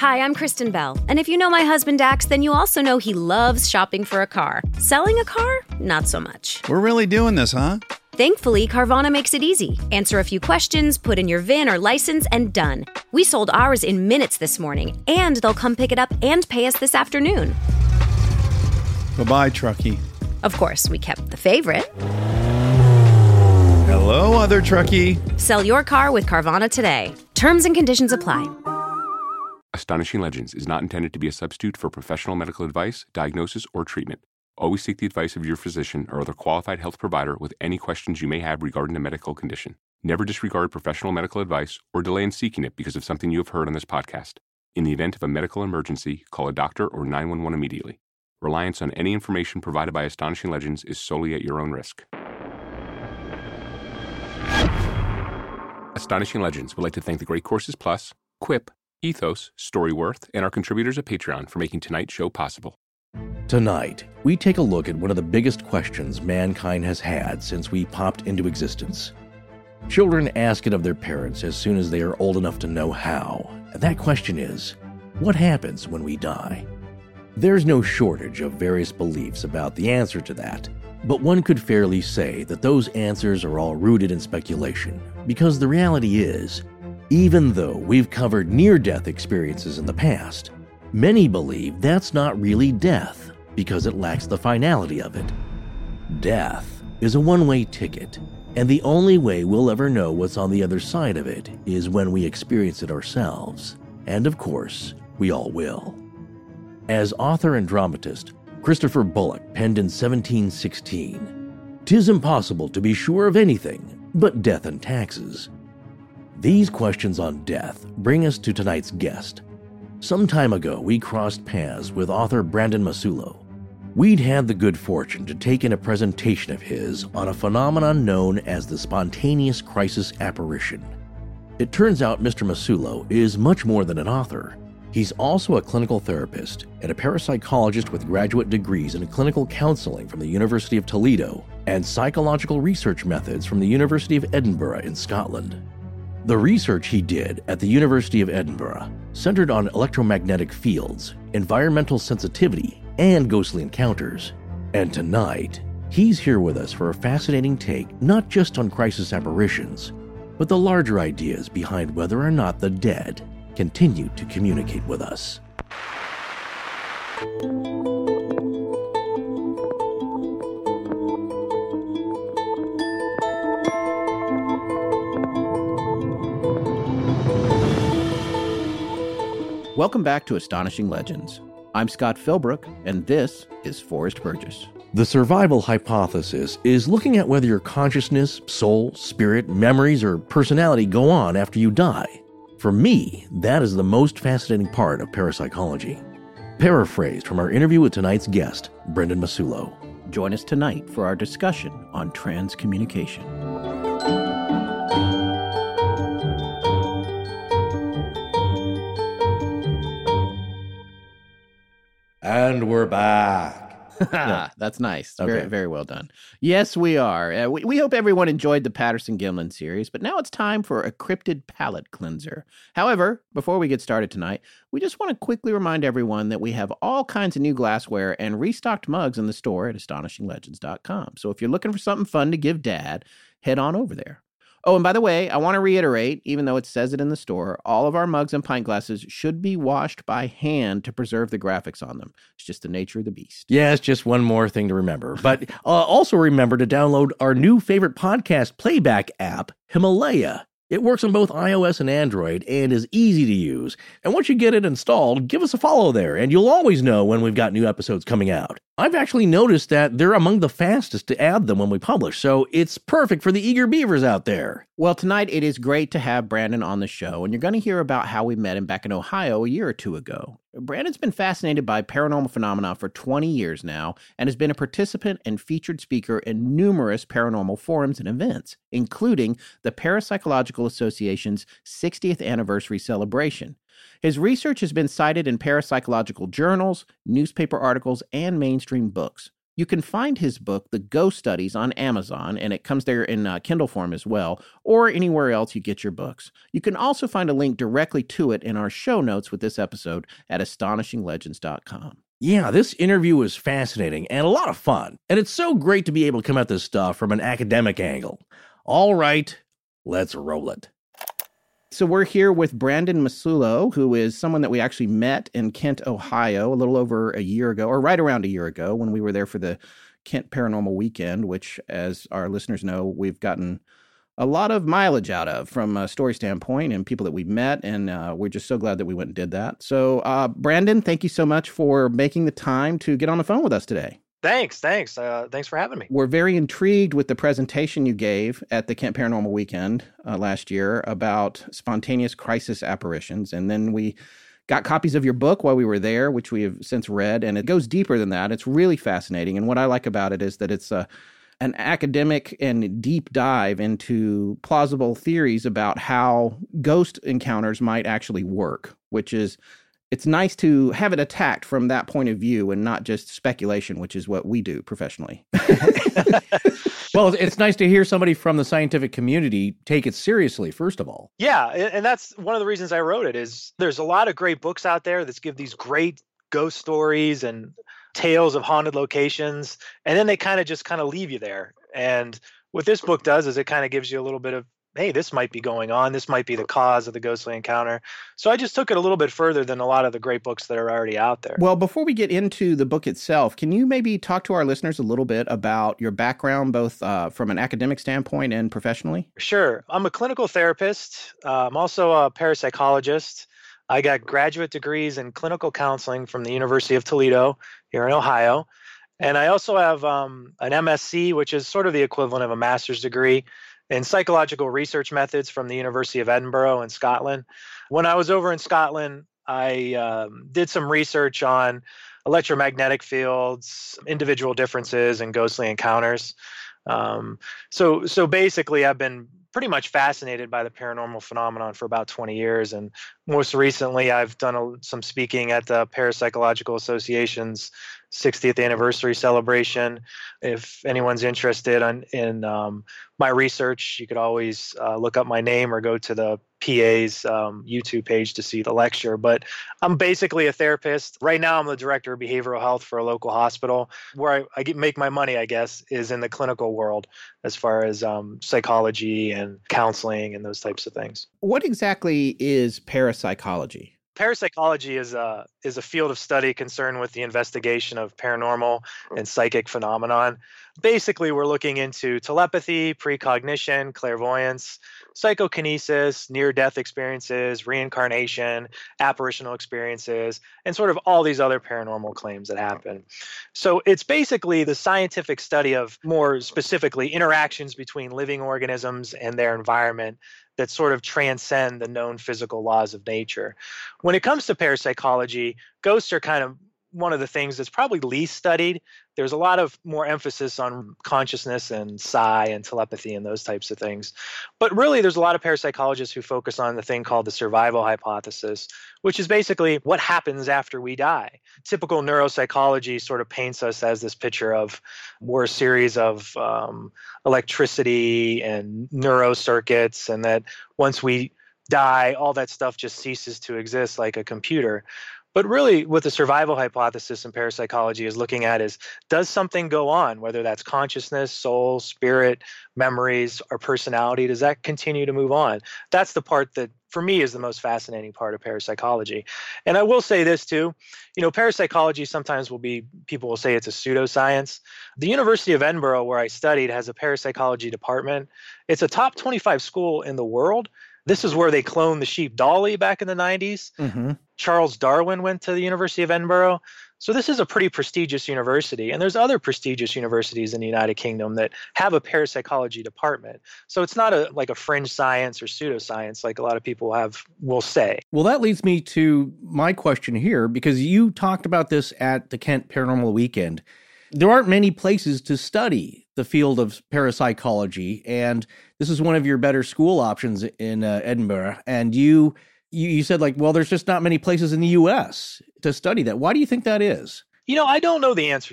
Hi, I'm Kristen Bell, and if you know my husband Dax, then you also know he loves shopping for a car. Selling a car? Not so much. We're really doing this, huh? Thankfully, Carvana makes it easy. Answer a few questions, put in your VIN or license, and done. We sold ours in minutes this morning, and they'll come pick it up and pay us this afternoon. Bye-bye, Truckee. Of course, we kept the favorite. Hello, other Truckee. Sell your car with Carvana today. Terms and conditions apply. Astonishing Legends is not intended to be a substitute for professional medical advice, diagnosis, or treatment. Always seek the advice of your physician or other qualified health provider with any questions you may have regarding a medical condition. Never disregard professional medical advice or delay in seeking it because of something you have heard on this podcast. In the event of a medical emergency, call a doctor or 911 immediately. Reliance on any information provided by Astonishing Legends is solely at your own risk. Astonishing Legends would like to thank the Great Courses Plus, Quip, Ethos, Storyworth, and our contributors at Patreon for making tonight's show possible. Tonight, we take a look at one of the biggest questions mankind has had since we popped into existence. Children ask it of their parents as soon as they are old enough to know how. And that question is, what happens when we die? There's no shortage of various beliefs about the answer to that, but one could fairly say that those answers are all rooted in speculation, because the reality is, even though we've covered near-death experiences in the past, many believe that's not really death because it lacks the finality of it. Death is a one-way ticket, and the only way we'll ever know what's on the other side of it is when we experience it ourselves. And of course, we all will. As author and dramatist Christopher Bullock penned in 1716, "'Tis impossible to be sure of anything but death and taxes." These questions on death bring us to tonight's guest. Some time ago, we crossed paths with author Brandon Masulo. We'd had the good fortune to take in a presentation of his on a phenomenon known as the spontaneous crisis apparition. It turns out Mr. Masulo is much more than an author. He's also a clinical therapist and a parapsychologist with graduate degrees in clinical counseling from the University of Toledo and psychological research methods from the University of Edinburgh in Scotland. The research he did at the University of Edinburgh centered on electromagnetic fields, environmental sensitivity, and ghostly encounters. And tonight, he's here with us for a fascinating take not just on crisis apparitions, but the larger ideas behind whether or not the dead continue to communicate with us. Welcome back to Astonishing Legends. I'm Scott Philbrook, and this is Forrest Burgess. The survival hypothesis is looking at whether your consciousness, soul, spirit, memories, or personality go on after you die. For me, that is the most fascinating part of parapsychology. Paraphrased from our interview with tonight's guest, Brendan Masulo. Join us tonight for our discussion on transcommunication. And we're back. That's nice. Okay. Very, very well done. Yes, we are. We hope everyone enjoyed the Patterson-Gimlin series, but now it's time for a cryptid palate cleanser. However, before we get started tonight, we just want to quickly remind everyone that we have all kinds of new glassware and restocked mugs in the store at astonishinglegends.com. So if you're looking for something fun to give Dad, head on over there. Oh, and by the way, I want to reiterate, even though it says it in the store, all of our mugs and pint glasses should be washed by hand to preserve the graphics on them. It's just the nature of the beast. Yeah, it's just one more thing to remember. But also remember to download our new favorite podcast playback app, Himalaya. It works on both iOS and Android and is easy to use. And once you get it installed, give us a follow there, and you'll always know when we've got new episodes coming out. I've actually noticed that they're among the fastest to add them when we publish, so it's perfect for the eager beavers out there. Well, tonight it is great to have Brandon on the show, and you're going to hear about how we met him back in Ohio a year or two ago. Brandon's been fascinated by paranormal phenomena for 20 years now and has been a participant and featured speaker in numerous paranormal forums and events, including the Parapsychological Association's 60th anniversary celebration. His research has been cited in parapsychological journals, newspaper articles, and mainstream books. You can find his book, The Ghost Studies, on Amazon, and it comes there in Kindle form as well, or anywhere else you get your books. You can also find a link directly to it in our show notes with this episode at astonishinglegends.com. Yeah, this interview was fascinating and a lot of fun, and it's so great to be able to come at this stuff from an academic angle. All right, let's roll it. So we're here with Brandon Masulo, who is someone that we actually met in Kent, Ohio, a little over a year ago, or right around a year ago, when we were there for the Kent Paranormal Weekend, which, as our listeners know, we've gotten a lot of mileage out of from a story standpoint and people that we've met, and we're just so glad that we went and did that. So, Brandon, thank you so much for making the time to get on the phone with us today. Thanks. Thanks for having me. We're very intrigued with the presentation you gave at the Kent Paranormal Weekend last year about spontaneous crisis apparitions. And then we got copies of your book while we were there, which we have since read. And it goes deeper than that. It's really fascinating. And what I like about it is that it's an academic and deep dive into plausible theories about how ghost encounters might actually work, which is... It's nice to have it attacked from that point of view and not just speculation, which is what we do professionally. Well, it's nice to hear somebody from the scientific community take it seriously, first of all. Yeah, and that's one of the reasons I wrote it is there's a lot of great books out there that give these great ghost stories and tales of haunted locations, and then they kind of leave you there. And what this book does is it kind of gives you a little bit of, hey, this might be going on. This might be the cause of the ghostly encounter. So I just took it a little bit further than a lot of the great books that are already out there. Well, before we get into the book itself, can you maybe talk to our listeners a little bit about your background, both from an academic standpoint and professionally? Sure. I'm a clinical therapist. I'm also a parapsychologist. I got graduate degrees in clinical counseling from the University of Toledo here in Ohio. And I also have an MSc, which is sort of the equivalent of a master's degree in psychological research methods from the University of Edinburgh in Scotland. When I was over in Scotland, I did some research on electromagnetic fields, individual differences, and ghostly encounters. So basically, I've been pretty much fascinated by the paranormal phenomenon for about 20 years. And most recently, I've done some speaking at the Parapsychological Association's 60th anniversary celebration. If anyone's interested in my research, you could always look up my name or go to the PA's YouTube page to see the lecture. But I'm basically a therapist. Right now, I'm the director of behavioral health for a local hospital. Where I make my money, I guess, is in the clinical world as far as psychology and counseling and those types of things. What exactly is parapsychology? Parapsychology is a field of study concerned with the investigation of paranormal and psychic phenomenon. Basically, we're looking into telepathy, precognition, clairvoyance, psychokinesis, near-death experiences, reincarnation, apparitional experiences, and sort of all these other paranormal claims that happen. So it's basically the scientific study of, more specifically, interactions between living organisms and their environment that sort of transcend the known physical laws of nature. When it comes to parapsychology, ghosts are kind of one of the things that's probably least studied. There's a lot of more emphasis on consciousness and psi and telepathy and those types of things. But really, there's a lot of parapsychologists who focus on the thing called the survival hypothesis, which is basically what happens after we die. Typical neuropsychology sort of paints us as this picture of we're a series of electricity and neurocircuits, and that once we die, all that stuff just ceases to exist like a computer. But really, what the survival hypothesis in parapsychology is looking at is, does something go on, whether that's consciousness, soul, spirit, memories, or personality? Does that continue to move on? That's the part that, for me, is the most fascinating part of parapsychology. And I will say this, too. Parapsychology sometimes people will say it's a pseudoscience. The University of Edinburgh, where I studied, has a parapsychology department. It's a top 25 school in the world. This is where they cloned the sheep Dolly back in the 90s. Mm-hmm. Charles Darwin went to the University of Edinburgh. So this is a pretty prestigious university. And there's other prestigious universities in the United Kingdom that have a parapsychology department. So it's not like a fringe science or pseudoscience like a lot of people will say. Well, that leads me to my question here, because you talked about this at the Kent Paranormal Weekend. There aren't many places to study the field of parapsychology, and this is one of your better school options in Edinburgh. And you said, there's just not many places in the U.S. to study that. Why do you think that is? I don't know the answer to that.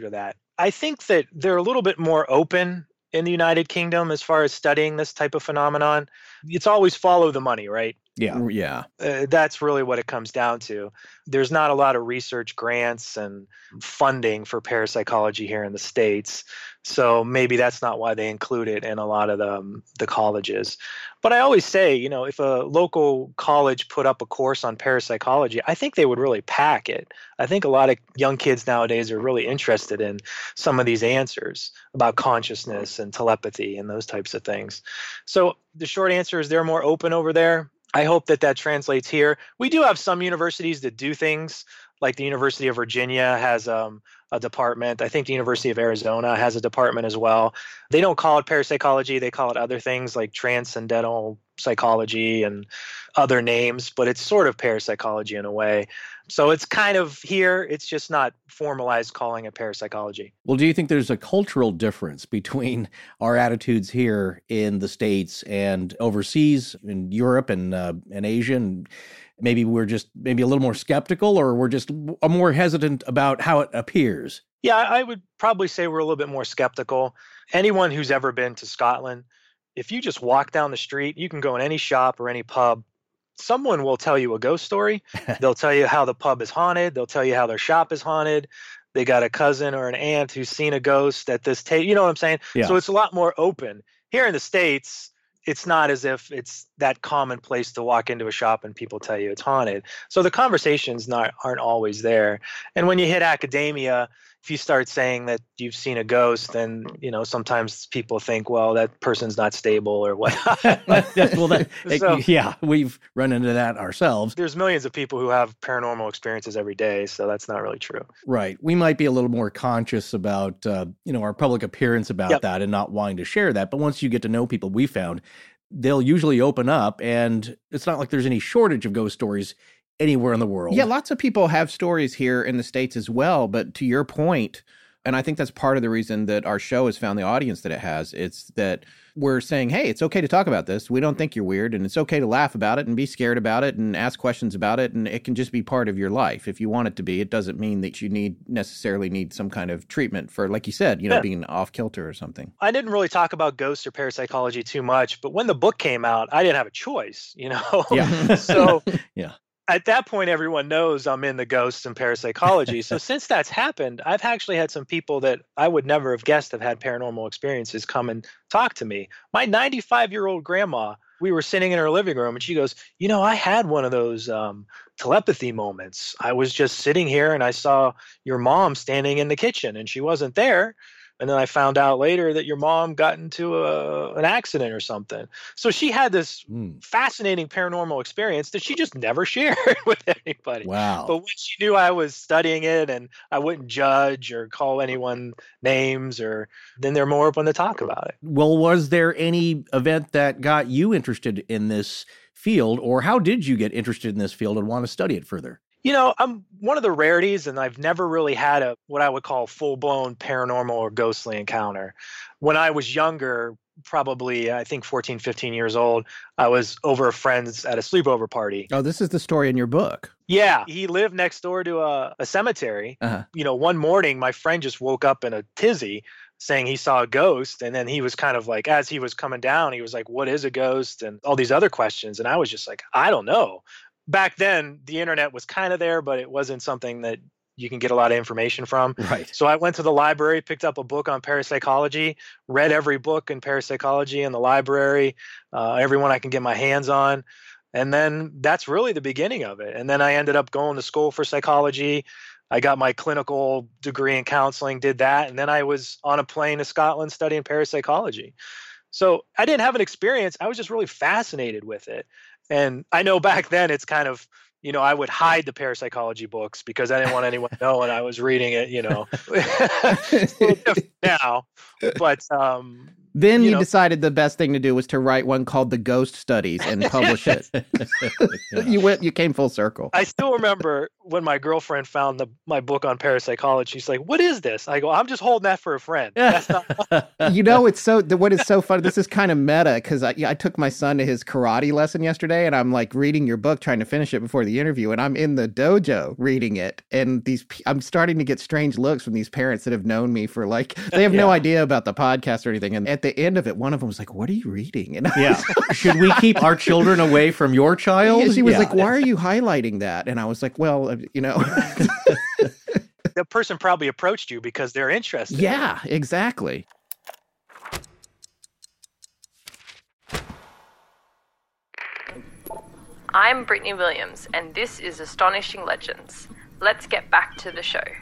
I think that they're a little bit more open in the United Kingdom as far as studying this type of phenomenon. It's always follow the money, right? Yeah. That's really what it comes down to. There's not a lot of research grants and funding for parapsychology here in the States. So maybe that's not why they include it in a lot of the colleges. But I always say, if a local college put up a course on parapsychology, I think they would really pack it. I think a lot of young kids nowadays are really interested in some of these answers about consciousness and telepathy and those types of things. So the short answer is they're more open over there. I hope that translates here. We do have some universities that do things, like the University of Virginia has a department. I think the University of Arizona has a department as well. They don't call it parapsychology. They call it other things like transcendental psychology and other names, but it's sort of parapsychology in a way. So it's kind of here. It's just not formalized calling it parapsychology. Well, do you think there's a cultural difference between our attitudes here in the States and overseas in Europe and Asia? And maybe we're just a little more skeptical, or we're just more hesitant about how it appears? Yeah, I would probably say we're a little bit more skeptical. Anyone who's ever been to Scotland, if you just walk down the street, you can go in any shop or any pub. Someone will tell you a ghost story. They'll tell you how the pub is haunted. They'll tell you how their shop is haunted. They got a cousin or an aunt who's seen a ghost at this table. You know what I'm saying? Yeah. So it's a lot more open. Here in the States, it's not as if it's that commonplace to walk into a shop and people tell you it's haunted. So the conversations aren't always there. And when you hit academia, if you start saying that you've seen a ghost, then, sometimes people think, well, that person's not stable or what. Yeah, we've run into that ourselves. There's millions of people who have paranormal experiences every day, so that's not really true. Right. We might be a little more conscious about, our public appearance about that and not wanting to share that. But once you get to know people, we found they'll usually open up, and it's not like there's any shortage of ghost stories anywhere in the world. Yeah, lots of people have stories here in the States as well. But to your point, and I think that's part of the reason that our show has found the audience that it has, it's that we're saying, hey, it's okay to talk about this. We don't think you're weird, and it's okay to laugh about it and be scared about it and ask questions about it, and it can just be part of your life. If you want it to be, it doesn't mean that you necessarily need some kind of treatment for, like you said, being off kilter or something. I didn't really talk about ghosts or parapsychology too much, but when the book came out, I didn't have a choice, Yeah. So yeah. At that point, everyone knows I'm in the ghosts and parapsychology. So since that's happened, I've actually had some people that I would never have guessed have had paranormal experiences come and talk to me. My 95-year-old grandma, we were sitting in her living room and she goes, I had one of those telepathy moments. I was just sitting here and I saw your mom standing in the kitchen and she wasn't there. And then I found out later that your mom got into an accident or something. So she had this fascinating paranormal experience that she just never shared with anybody. Wow. But when she knew I was studying it and I wouldn't judge or call anyone names, then they're more open to talk about it. Well, was there any event that got you interested in this field, or how did you get interested in this field and want to study it further? I'm one of the rarities, and I've never really had what I would call full-blown paranormal or ghostly encounter. When I was younger, probably, I think 14, 15 years old, I was over a friend's at a sleepover party. Oh, this is the story in your book. Yeah. He lived next door to a cemetery. Uh-huh. One morning, my friend just woke up in a tizzy saying he saw a ghost. And then he was kind of like, as he was coming down, he was like, what is a ghost? And all these other questions. And I was just like, I don't know. Back then, the internet was kind of there, but it wasn't something that you can get a lot of information from. Right. So I went to the library, picked up a book on parapsychology, read every book in parapsychology in the library, everyone I can get my hands on. And then that's really the beginning of it. And then I ended up going to school for psychology. I got my clinical degree in counseling, did that. And then I was on a plane to Scotland studying parapsychology. So I didn't have an experience. I was just really fascinated with it. And I know back then it's kind of, I would hide the parapsychology books because I didn't want anyone knowing I was reading it, It's a little different now. But Then you decided the best thing to do was to write one called The Ghost Studies and publish it. You came full circle. I still remember when my girlfriend found my book on parapsychology. She's like, "What is this?" I go, "I'm just holding that for a friend." That's not. What is so funny, this is kind of meta, because I took my son to his karate lesson yesterday, and I'm like reading your book, trying to finish it before the interview, and I'm in the dojo reading it, and I'm starting to get strange looks from these parents that have known me for they have no idea about the podcast or anything, and at the end of it, one of them was like, "What are you reading?" And should we keep our children away from your child? She was like, "Why are you highlighting that?" And I was like, "Well, The person probably approached you because they're interested. Yeah, exactly. I'm Brittany Williams, and this is Astonishing Legends. Let's get back to the show.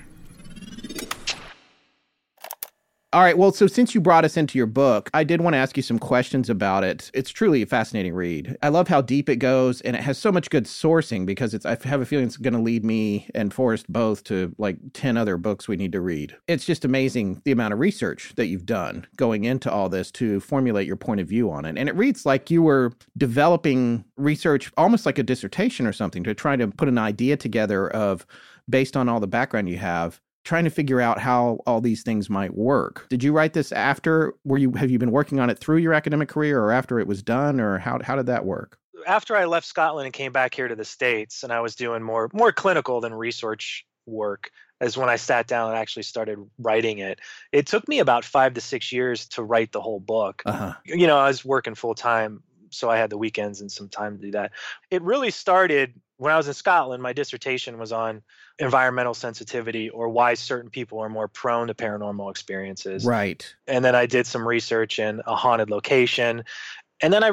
All right. Well, so since you brought us into your book, I did want to ask you some questions about it. It's truly a fascinating read. I love how deep it goes, and it has so much good sourcing because I have a feeling it's going to lead me and Forrest both to 10 other books we need to read. It's just amazing the amount of research that you've done going into all this to formulate your point of view on it. And it reads like you were developing research almost like a dissertation or something to try to put an idea together based on all the background you have, trying to figure out how all these things might work. Did you write this after? Have you been working on it through your academic career or after it was done, or how did that work? After I left Scotland and came back here to the States, and I was doing more clinical than research work, is when I sat down and actually started writing it. It took me about 5 to 6 years to write the whole book. I was working full time, so I had the weekends and some time to do that. It really started when I was in Scotland. My dissertation was on environmental sensitivity, or why certain people are more prone to paranormal experiences. Right. And then I did some research in a haunted location. And then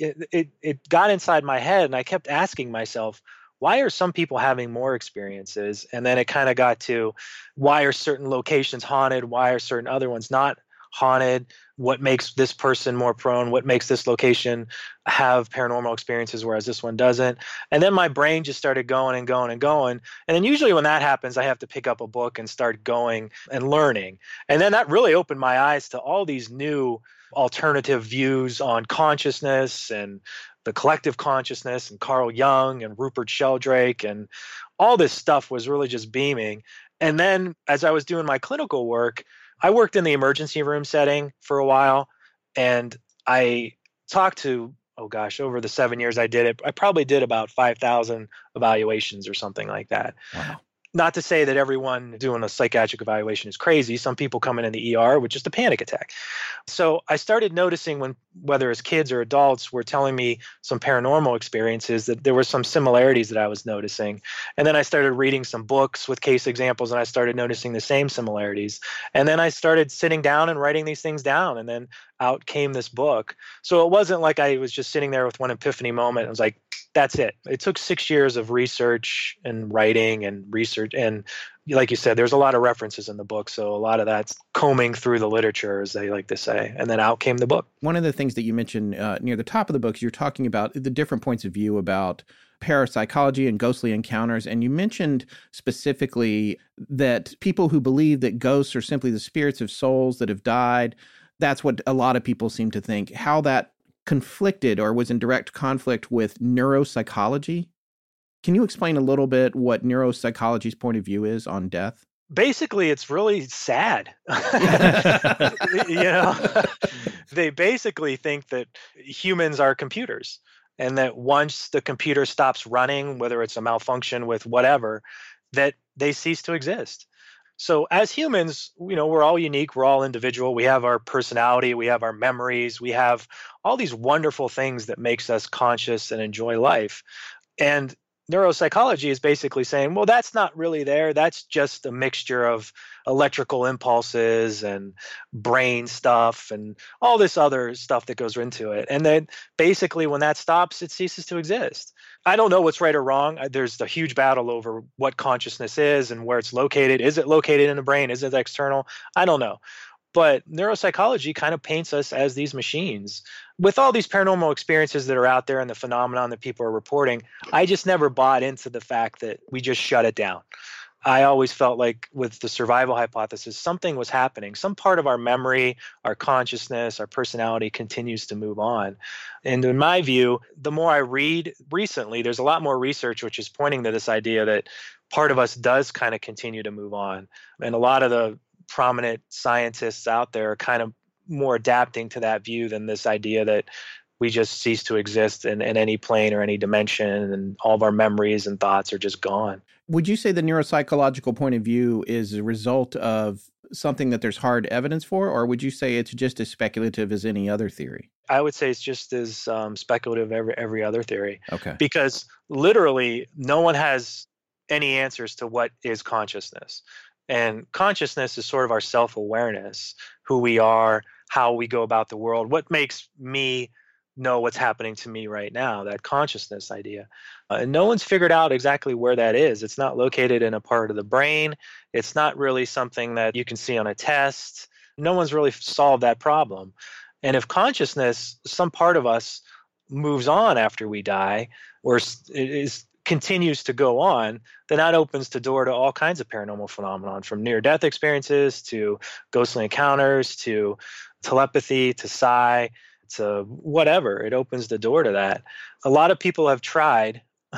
it got inside my head, and I kept asking myself, why are some people having more experiences? And then it kind of got to, why are certain locations haunted? Why are certain other ones not haunted? What makes this person more prone? What makes this location have paranormal experiences, whereas this one doesn't? And then my brain just started going and going and going. And then usually when that happens, I have to pick up a book and start going and learning. And then that really opened my eyes to all these new alternative views on consciousness and the collective consciousness, and Carl Jung and Rupert Sheldrake, and all this stuff was really just beaming. And then as I was doing my clinical work, I worked in the emergency room setting for a while, and I talked to, over the 7 years I did it, I probably did about 5,000 evaluations or something like that. Wow. Not to say that everyone doing a psychiatric evaluation is crazy. Some people come in the ER with just a panic attack. So I started noticing whether as kids or adults were telling me some paranormal experiences, that there were some similarities that I was noticing. And then I started reading some books with case examples, and I started noticing the same similarities. And then I started sitting down and writing these things down, and then out came this book. So it wasn't like I was just sitting there with one epiphany moment. I was like, that's it. It took 6 years of research and writing and research. And like you said, there's a lot of references in the book. So a lot of that's combing through the literature, as they like to say. And then out came the book. One of the things that you mentioned near the top of the book, you're talking about the different points of view about parapsychology and ghostly encounters. And you mentioned specifically that people who believe that ghosts are simply the spirits of souls that have died, that's what a lot of people seem to think. How that conflicted or was in direct conflict with neuropsychology. Can you explain a little bit what neuropsychology's point of view is on death? Basically, it's really sad. They basically think that humans are computers, and that once the computer stops running, whether it's a malfunction with whatever, that they cease to exist. So as humans, we're all unique. We're all individual. We have our personality. We have our memories. We have all these wonderful things that makes us conscious and enjoy life. And neuropsychology is basically saying, well, that's not really there. That's just a mixture of electrical impulses and brain stuff and all this other stuff that goes into it. And then basically when that stops, it ceases to exist. I don't know what's right or wrong. There's a huge battle over what consciousness is and where it's located. Is it located in the brain? Is it external? I don't know. But neuropsychology kind of paints us as these machines. With all these paranormal experiences that are out there and the phenomenon that people are reporting, I just never bought into the fact that we just shut it down. I always felt like with the survival hypothesis, something was happening. Some part of our memory, our consciousness, our personality continues to move on. And in my view, the more I read recently, there's a lot more research which is pointing to this idea that part of us does kind of continue to move on. And a lot of the prominent scientists out there are kind of more adapting to that view than this idea that we just cease to exist in any plane or any dimension, and all of our memories and thoughts are just gone. Would you say the neuropsychological point of view is a result of something that there's hard evidence for, or would you say it's just as speculative as any other theory? I would say it's just as speculative as every other theory. Okay. Because literally no one has any answers to what is consciousness. And consciousness is sort of our self-awareness, who we are, how we go about the world, what makes me know what's happening to me right now, that consciousness idea. And no one's figured out exactly where that is. It's not located in a part of the brain. It's not really something that you can see on a test. No one's really solved that problem. And if consciousness, some part of us moves on after we die, or continues to go on, then that opens the door to all kinds of paranormal phenomenon, from near-death experiences to ghostly encounters to telepathy to psi to whatever. It opens the door to that. A lot of people have tried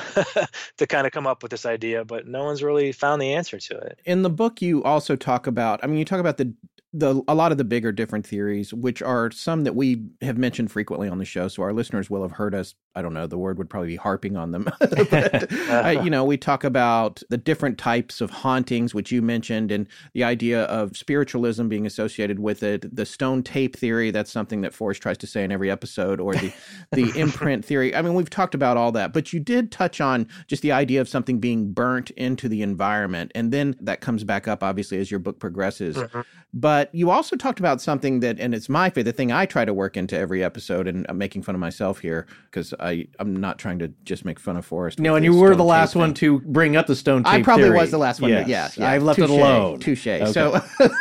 to kind of come up with this idea, but no one's really found the answer to it. In the book, you also talk about, you talk about a lot of the bigger different theories, which are some that we have mentioned frequently on the show. So our listeners will have heard us, I don't know, the word would probably be harping on them. But, we talk about the different types of hauntings, which you mentioned, and the idea of spiritualism being associated with it. The stone tape theory, that's something that Forrest tries to say in every episode, or the imprint theory. We've talked about all that, but you did touch on just the idea of something being burnt into the environment. And then that comes back up, obviously, as your book progresses. Mm-hmm. But you also talked about something that, and it's my favorite thing I try to work into every episode, and I'm making fun of myself here because I'm not trying to just make fun of Forrest. No, and you were the last one to bring up the stone tape I probably theory. Was the last one. Yes. I've left it alone. Touche. Okay. So,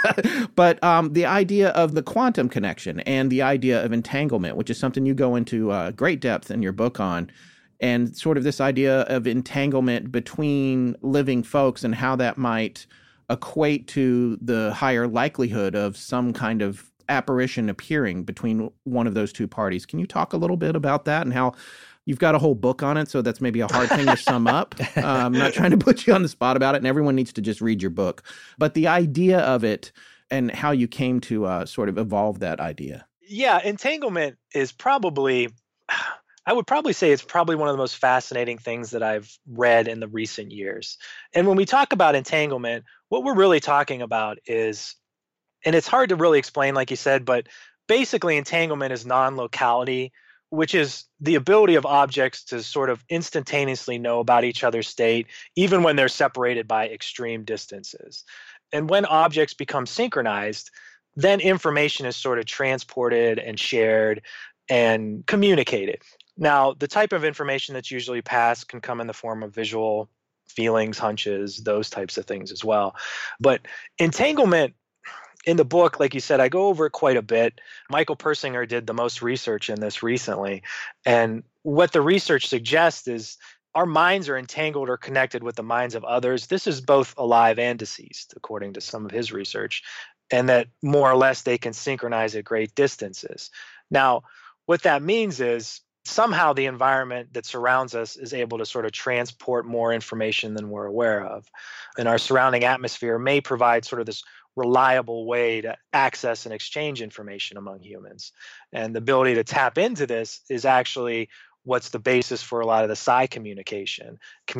but the idea of the quantum connection and the idea of entanglement, which is something you go into great depth in your book on, and sort of this idea of entanglement between living folks and how that might equate to the higher likelihood of some kind of apparition appearing between one of those two parties. Can you talk a little bit about that and how you've got a whole book on it, so that's maybe a hard thing to sum up. I'm not trying to put you on the spot about it, and everyone needs to just read your book. But the idea of it and how you came to sort of evolve that idea. Yeah, entanglement is probably, I would probably say it's probably one of the most fascinating things that I've read in the recent years. And when we talk about entanglement, what we're really talking about is, and it's hard to really explain, like you said, but basically entanglement is non-locality, which is the ability of objects to sort of instantaneously know about each other's state, even when they're separated by extreme distances. And when objects become synchronized, then information is sort of transported and shared and communicated. Now, the type of information that's usually passed can come in the form of visual feelings, hunches, those types of things as well. But entanglement, in the book, like you said, I go over it quite a bit. Michael Persinger did the most research in this recently. And what the research suggests is our minds are entangled or connected with the minds of others. This is both alive and deceased, according to some of his research, and that more or less they can synchronize at great distances. Now, what that means is somehow the environment that surrounds us is able to sort of transport more information than we're aware of. And our surrounding atmosphere may provide sort of this reliable way to access and exchange information among humans. And the ability to tap into this is actually what's the basis for a lot of the psi communication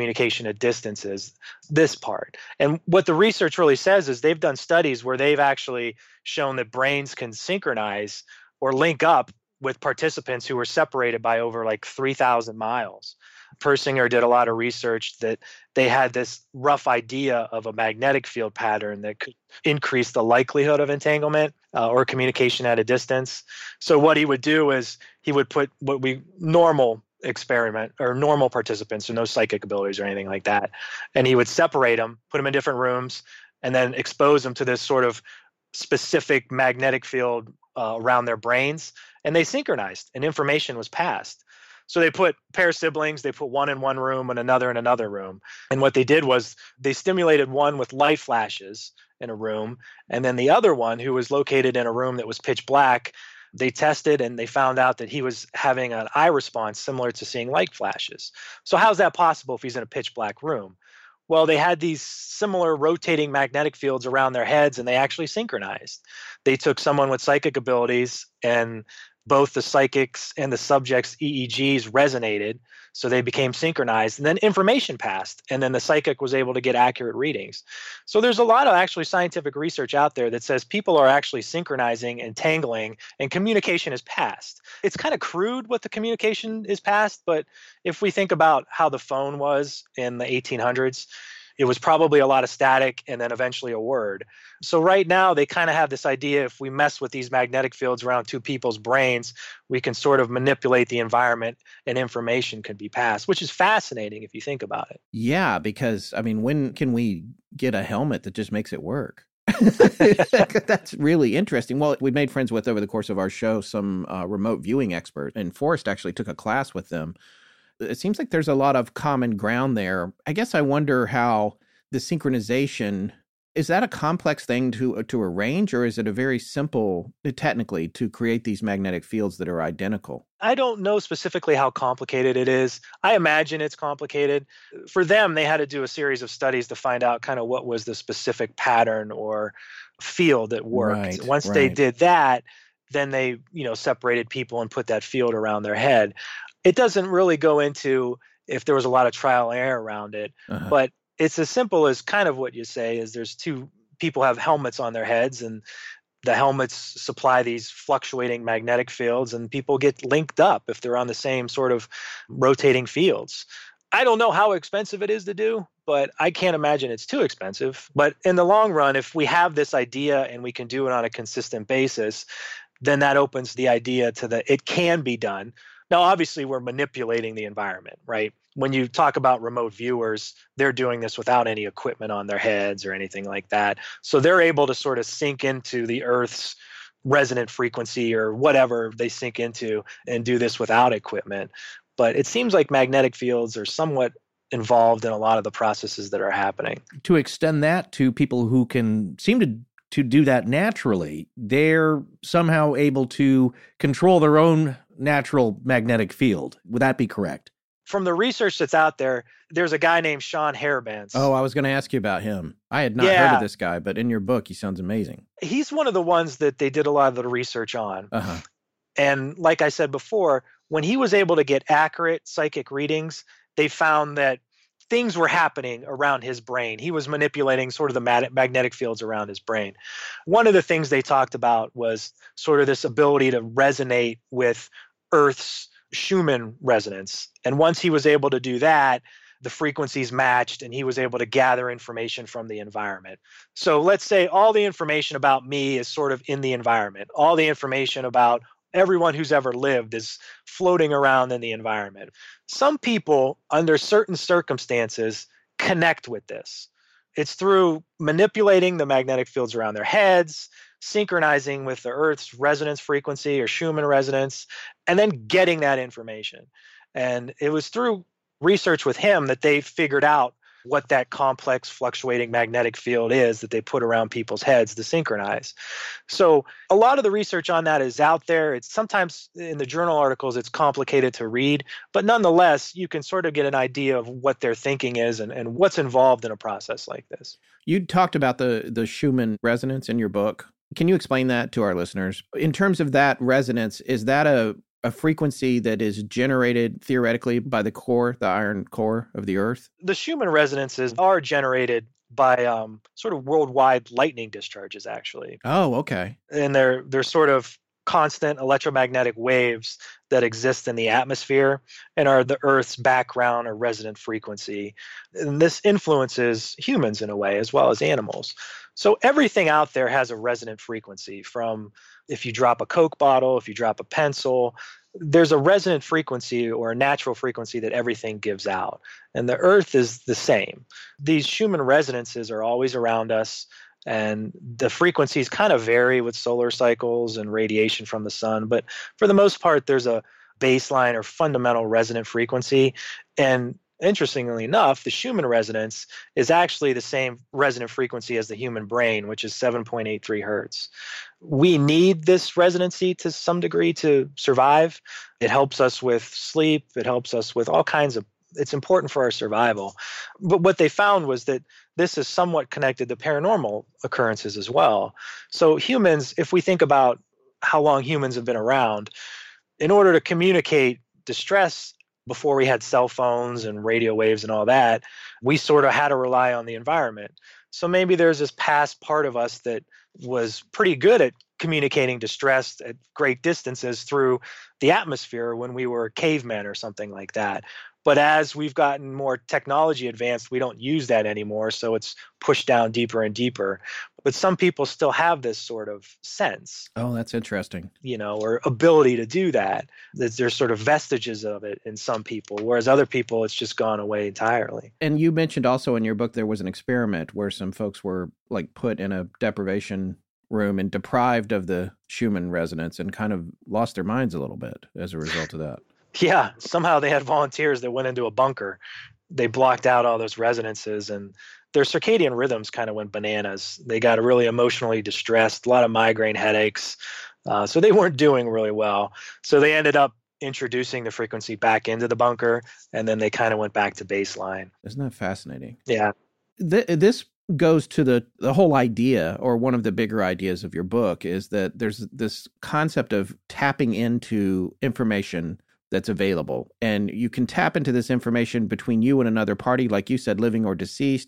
at distances, this part. And what the research really says is they've done studies where they've actually shown that brains can synchronize or link up with participants who were separated by over like 3,000 miles. Persinger did a lot of research that they had this rough idea of a magnetic field pattern that could increase the likelihood of entanglement or communication at a distance. So what he would do is he would put normal participants, so no psychic abilities or anything like that, and he would separate them, put them in different rooms, and then expose them to this sort of specific magnetic field around their brains, and they synchronized and information was passed. So they put pair siblings, they put one in one room and another in another room. And what they did was they stimulated one with light flashes in a room, and then the other one, who was located in a room that was pitch black, they tested and they found out that he was having an eye response similar to seeing light flashes. So how's that possible if he's in a pitch black room? Well, they had these similar rotating magnetic fields around their heads, and they actually synchronized. They took someone with psychic abilities, and both the psychics and the subject's EEGs resonated, so they became synchronized, and then information passed, and then the psychic was able to get accurate readings. So there's a lot of actually scientific research out there that says people are actually synchronizing and tangling, and communication is passed. It's kind of crude what the communication is passed, but if we think about how the phone was in the 1800s, it was probably a lot of static and then eventually a word. So right now they kind of have this idea, if we mess with these magnetic fields around two people's brains, we can sort of manipulate the environment and information can be passed, which is fascinating if you think about it. Yeah, because, I mean, when can we get a helmet that just makes it work? That's really interesting. Well, we made friends with, over the course of our show, some remote viewing experts, and Forrest actually took a class with them. It seems like there's a lot of common ground there. I guess I wonder how the synchronization, is that a complex thing to arrange, or is it a very simple, technically, to create these magnetic fields that are identical? I don't know specifically how complicated it is. I imagine it's complicated. For them, they had to do a series of studies to find out kind of what was the specific pattern or field that worked. Once they did that, then they, separated people and put that field around their head. It doesn't really go into if there was a lot of trial and error around it, but it's as simple as kind of what you say is there's two people have helmets on their heads, and the helmets supply these fluctuating magnetic fields, and people get linked up if they're on the same sort of rotating fields. I don't know how expensive it is to do, but I can't imagine it's too expensive. But in the long run, if we have this idea and we can do it on a consistent basis, then that opens the idea to it can be done. Now, obviously, we're manipulating the environment, right? When you talk about remote viewers, they're doing this without any equipment on their heads or anything like that. So they're able to sort of sink into the Earth's resonant frequency or whatever they sink into and do this without equipment. But it seems like magnetic fields are somewhat involved in a lot of the processes that are happening. To extend that to people who can seem to do that naturally, they're somehow able to control their own natural magnetic field. Would that be correct? From the research that's out there, there's a guy named Sean Harebans. Oh, I was going to ask you about him. I had not heard of this guy, but in your book, he sounds amazing. He's one of the ones that they did a lot of the research on. And like I said before, when he was able to get accurate psychic readings, they found that things were happening around his brain. He was manipulating sort of the magnetic fields around his brain. One of the things they talked about was sort of this ability to resonate with Earth's Schumann resonance. And once he was able to do that, the frequencies matched and he was able to gather information from the environment. So let's say all the information about me is sort of in the environment. All the information about everyone who's ever lived is floating around in the environment. Some people, under certain circumstances, connect with this. It's through manipulating the magnetic fields around their heads, synchronizing with the Earth's resonance frequency or Schumann resonance, and then getting that information. And it was through research with him that they figured out what that complex fluctuating magnetic field is that they put around people's heads to synchronize. So a lot of the research on that is out there. It's sometimes in the journal articles, it's complicated to read, but nonetheless, you can sort of get an idea of what their thinking is and what's involved in a process like this. You talked about the Schumann resonance in your book. Can you explain that to our listeners? In terms of that resonance, is that a frequency that is generated theoretically by the core, the iron core of the Earth? The Schumann resonances are generated by sort of worldwide lightning discharges, actually. Oh, okay. And they're sort of constant electromagnetic waves that exist in the atmosphere and are the Earth's background or resonant frequency. And this influences humans in a way as well as animals. So everything out there has a resonant frequency. From if you drop a Coke bottle, if you drop a pencil, there's a resonant frequency or a natural frequency that everything gives out. And the Earth is the same. These Schumann resonances are always around us, and the frequencies kind of vary with solar cycles and radiation from the sun. But for the most part, there's a baseline or fundamental resonant frequency. And interestingly enough, the Schumann resonance is actually the same resonant frequency as the human brain, which is 7.83 hertz. We need this resonancy to some degree to survive. It helps us with sleep. It helps us with all kinds of, it's important for our survival. But what they found was that this is somewhat connected to paranormal occurrences as well. So humans, if we think about how long humans have been around, in order to communicate distress before we had cell phones and radio waves and all that, we sort of had to rely on the environment. So maybe there's this past part of us that was pretty good at communicating distress at great distances through the atmosphere when we were cavemen or something like that. But as we've gotten more technology advanced, we don't use that anymore. So it's pushed down deeper and deeper. But some people still have this sort of sense. Oh, that's interesting. Or ability to do that. There's sort of vestiges of it in some people, whereas other people, it's just gone away entirely. And you mentioned also in your book, there was an experiment where some folks were put in a deprivation room and deprived of the Schumann resonance and kind of lost their minds a little bit as a result of that. Yeah, somehow they had volunteers that went into a bunker. They blocked out all those resonances and their circadian rhythms kind of went bananas. They got really emotionally distressed, a lot of migraine headaches. So they weren't doing really well. So they ended up introducing the frequency back into the bunker, and then they kind of went back to baseline. Isn't that fascinating? Yeah. This goes to the whole idea, or one of the bigger ideas of your book, is that there's this concept of tapping into information that's available. And you can tap into this information between you and another party, like you said, living or deceased,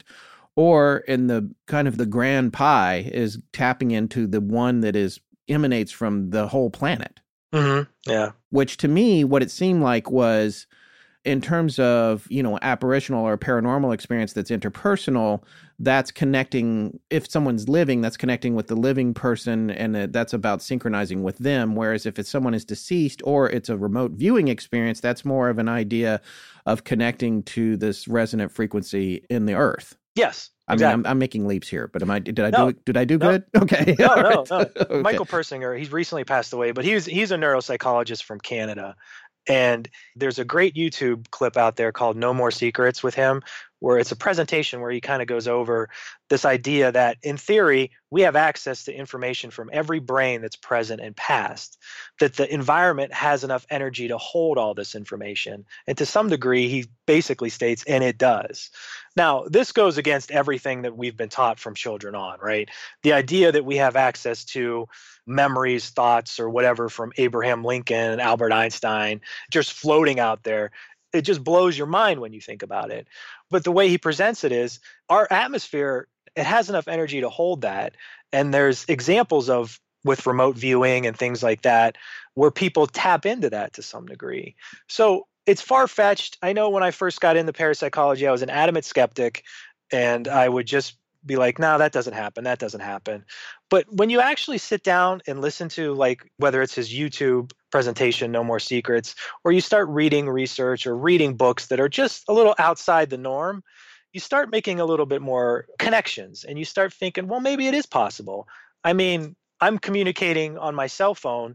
or in the kind of the grand pie is tapping into the one that emanates from the whole planet. Mm-hmm. Yeah. Which to me, what it seemed like was, in terms of, apparitional or paranormal experience that's interpersonal, that's connecting, if someone's living, that's connecting with the living person, and that's about synchronizing with them. Whereas if someone is deceased or it's a remote viewing experience, that's more of an idea of connecting to this resonant frequency in the earth. Yes. Exactly. I mean, I'm making leaps here, but did I do good? Okay. No. Okay. Michael Persinger, he's recently passed away, but he's a neuropsychologist from Canada. And there's a great YouTube clip out there called No More Secrets with him, where it's a presentation where he kind of goes over this idea that, in theory, we have access to information from every brain that's present and past, that the environment has enough energy to hold all this information. And to some degree, he basically states, and it does. Now, this goes against everything that we've been taught from children on, right? The idea that we have access to memories, thoughts, or whatever from Abraham Lincoln and Albert Einstein just floating out there, it just blows your mind when you think about it. But the way he presents it is, our atmosphere, it has enough energy to hold that. And there's examples of, with remote viewing and things like that, where people tap into that to some degree. So it's far-fetched. I know when I first got into parapsychology, I was an adamant skeptic, and I would just be like, no, that doesn't happen. That doesn't happen. But when you actually sit down and listen to, whether it's his YouTube presentation, No More Secrets, or you start reading research or reading books that are just a little outside the norm, you start making a little bit more connections, and you start thinking, well, maybe it is possible. I mean, I'm communicating on my cell phone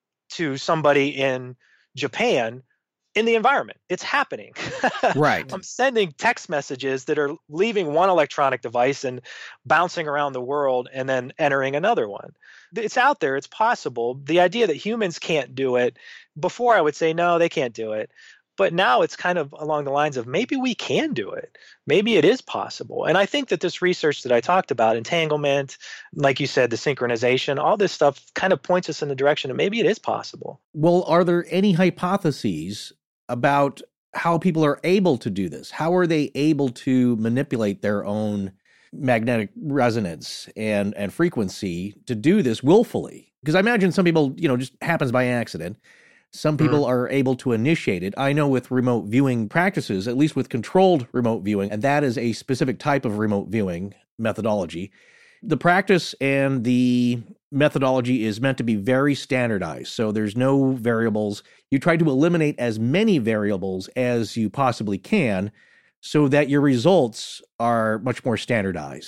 to somebody in Japan in the environment. It's happening. Right. I'm sending text messages that are leaving one electronic device and bouncing around the world and then entering another one. It's out there. It's possible. The idea that humans can't do it, before I would say, no, they can't do it. But now it's kind of along the lines of, maybe we can do it. Maybe it is possible. And I think that this research that I talked about, entanglement, like you said, the synchronization, all this stuff kind of points us in the direction of maybe it is possible. Well, are there any hypotheses about how people are able to do this? How are they able to manipulate their own magnetic resonance and frequency to do this willfully? Because I imagine some people, just happens by accident. Some people are able to initiate it. I know with remote viewing practices, at least with controlled remote viewing, and that is a specific type of remote viewing methodology, the practice and the methodology is meant to be very standardized. So there's no variables. You try to eliminate as many variables as you possibly can so that your results are much more standardized.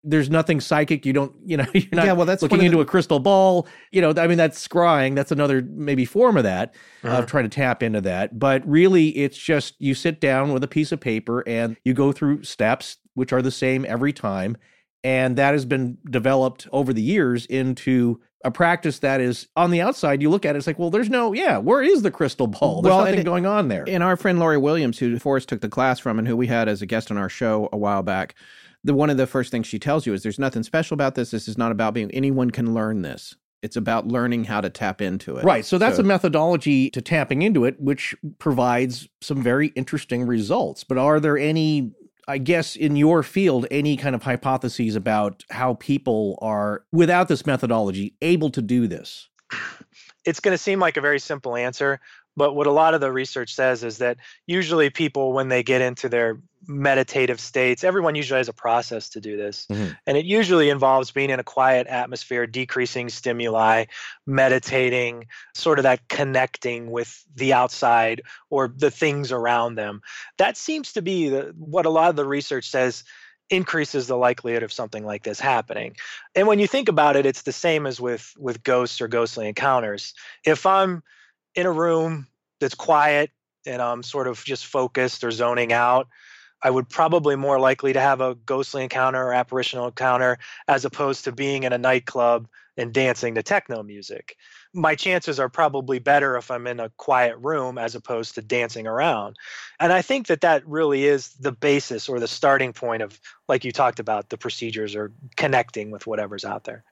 there's nothing psychic. You're not that's looking into a crystal ball. That's scrying. That's another maybe form of that, of trying to tap into that. But really, it's just you sit down with a piece of paper and you go through steps, which are the same every time. And that has been developed over the years into a practice that is on the outside. You look at it, it's like, well, where is the crystal ball? There's nothing going on there. And our friend Lori Williams, who Forrest took the class from and who we had as a guest on our show a while back, one of the first things she tells you is there's nothing special about this. This is not about anyone can learn this. It's about learning how to tap into it. Right. So that's a methodology to tapping into it, which provides some very interesting results. But are there any, I guess, in your field, any kind of hypotheses about how people are, without this methodology, able to do this? It's going to seem like a very simple answer, but what a lot of the research says is that usually people, when they get into their meditative states, everyone usually has a process to do this. And it usually involves being in a quiet atmosphere, decreasing stimuli, meditating, sort of that connecting with the outside or the things around them. That seems to be what a lot of the research says increases the likelihood of something like this happening. And when you think about it, it's the same as with ghosts or ghostly encounters. If I'm in a room that's quiet and I'm sort of just focused or zoning out, I would probably more likely to have a ghostly encounter or apparitional encounter as opposed to being in a nightclub and dancing to techno music. My chances are probably better if I'm in a quiet room as opposed to dancing around. And I think that really is the basis or the starting point of, like you talked about, the procedures or connecting with whatever's out there.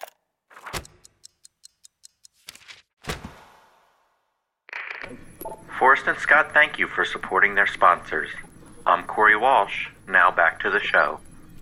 Forrest and Scott, thank you for supporting their sponsors. I'm Corey Walsh. Now back to the show.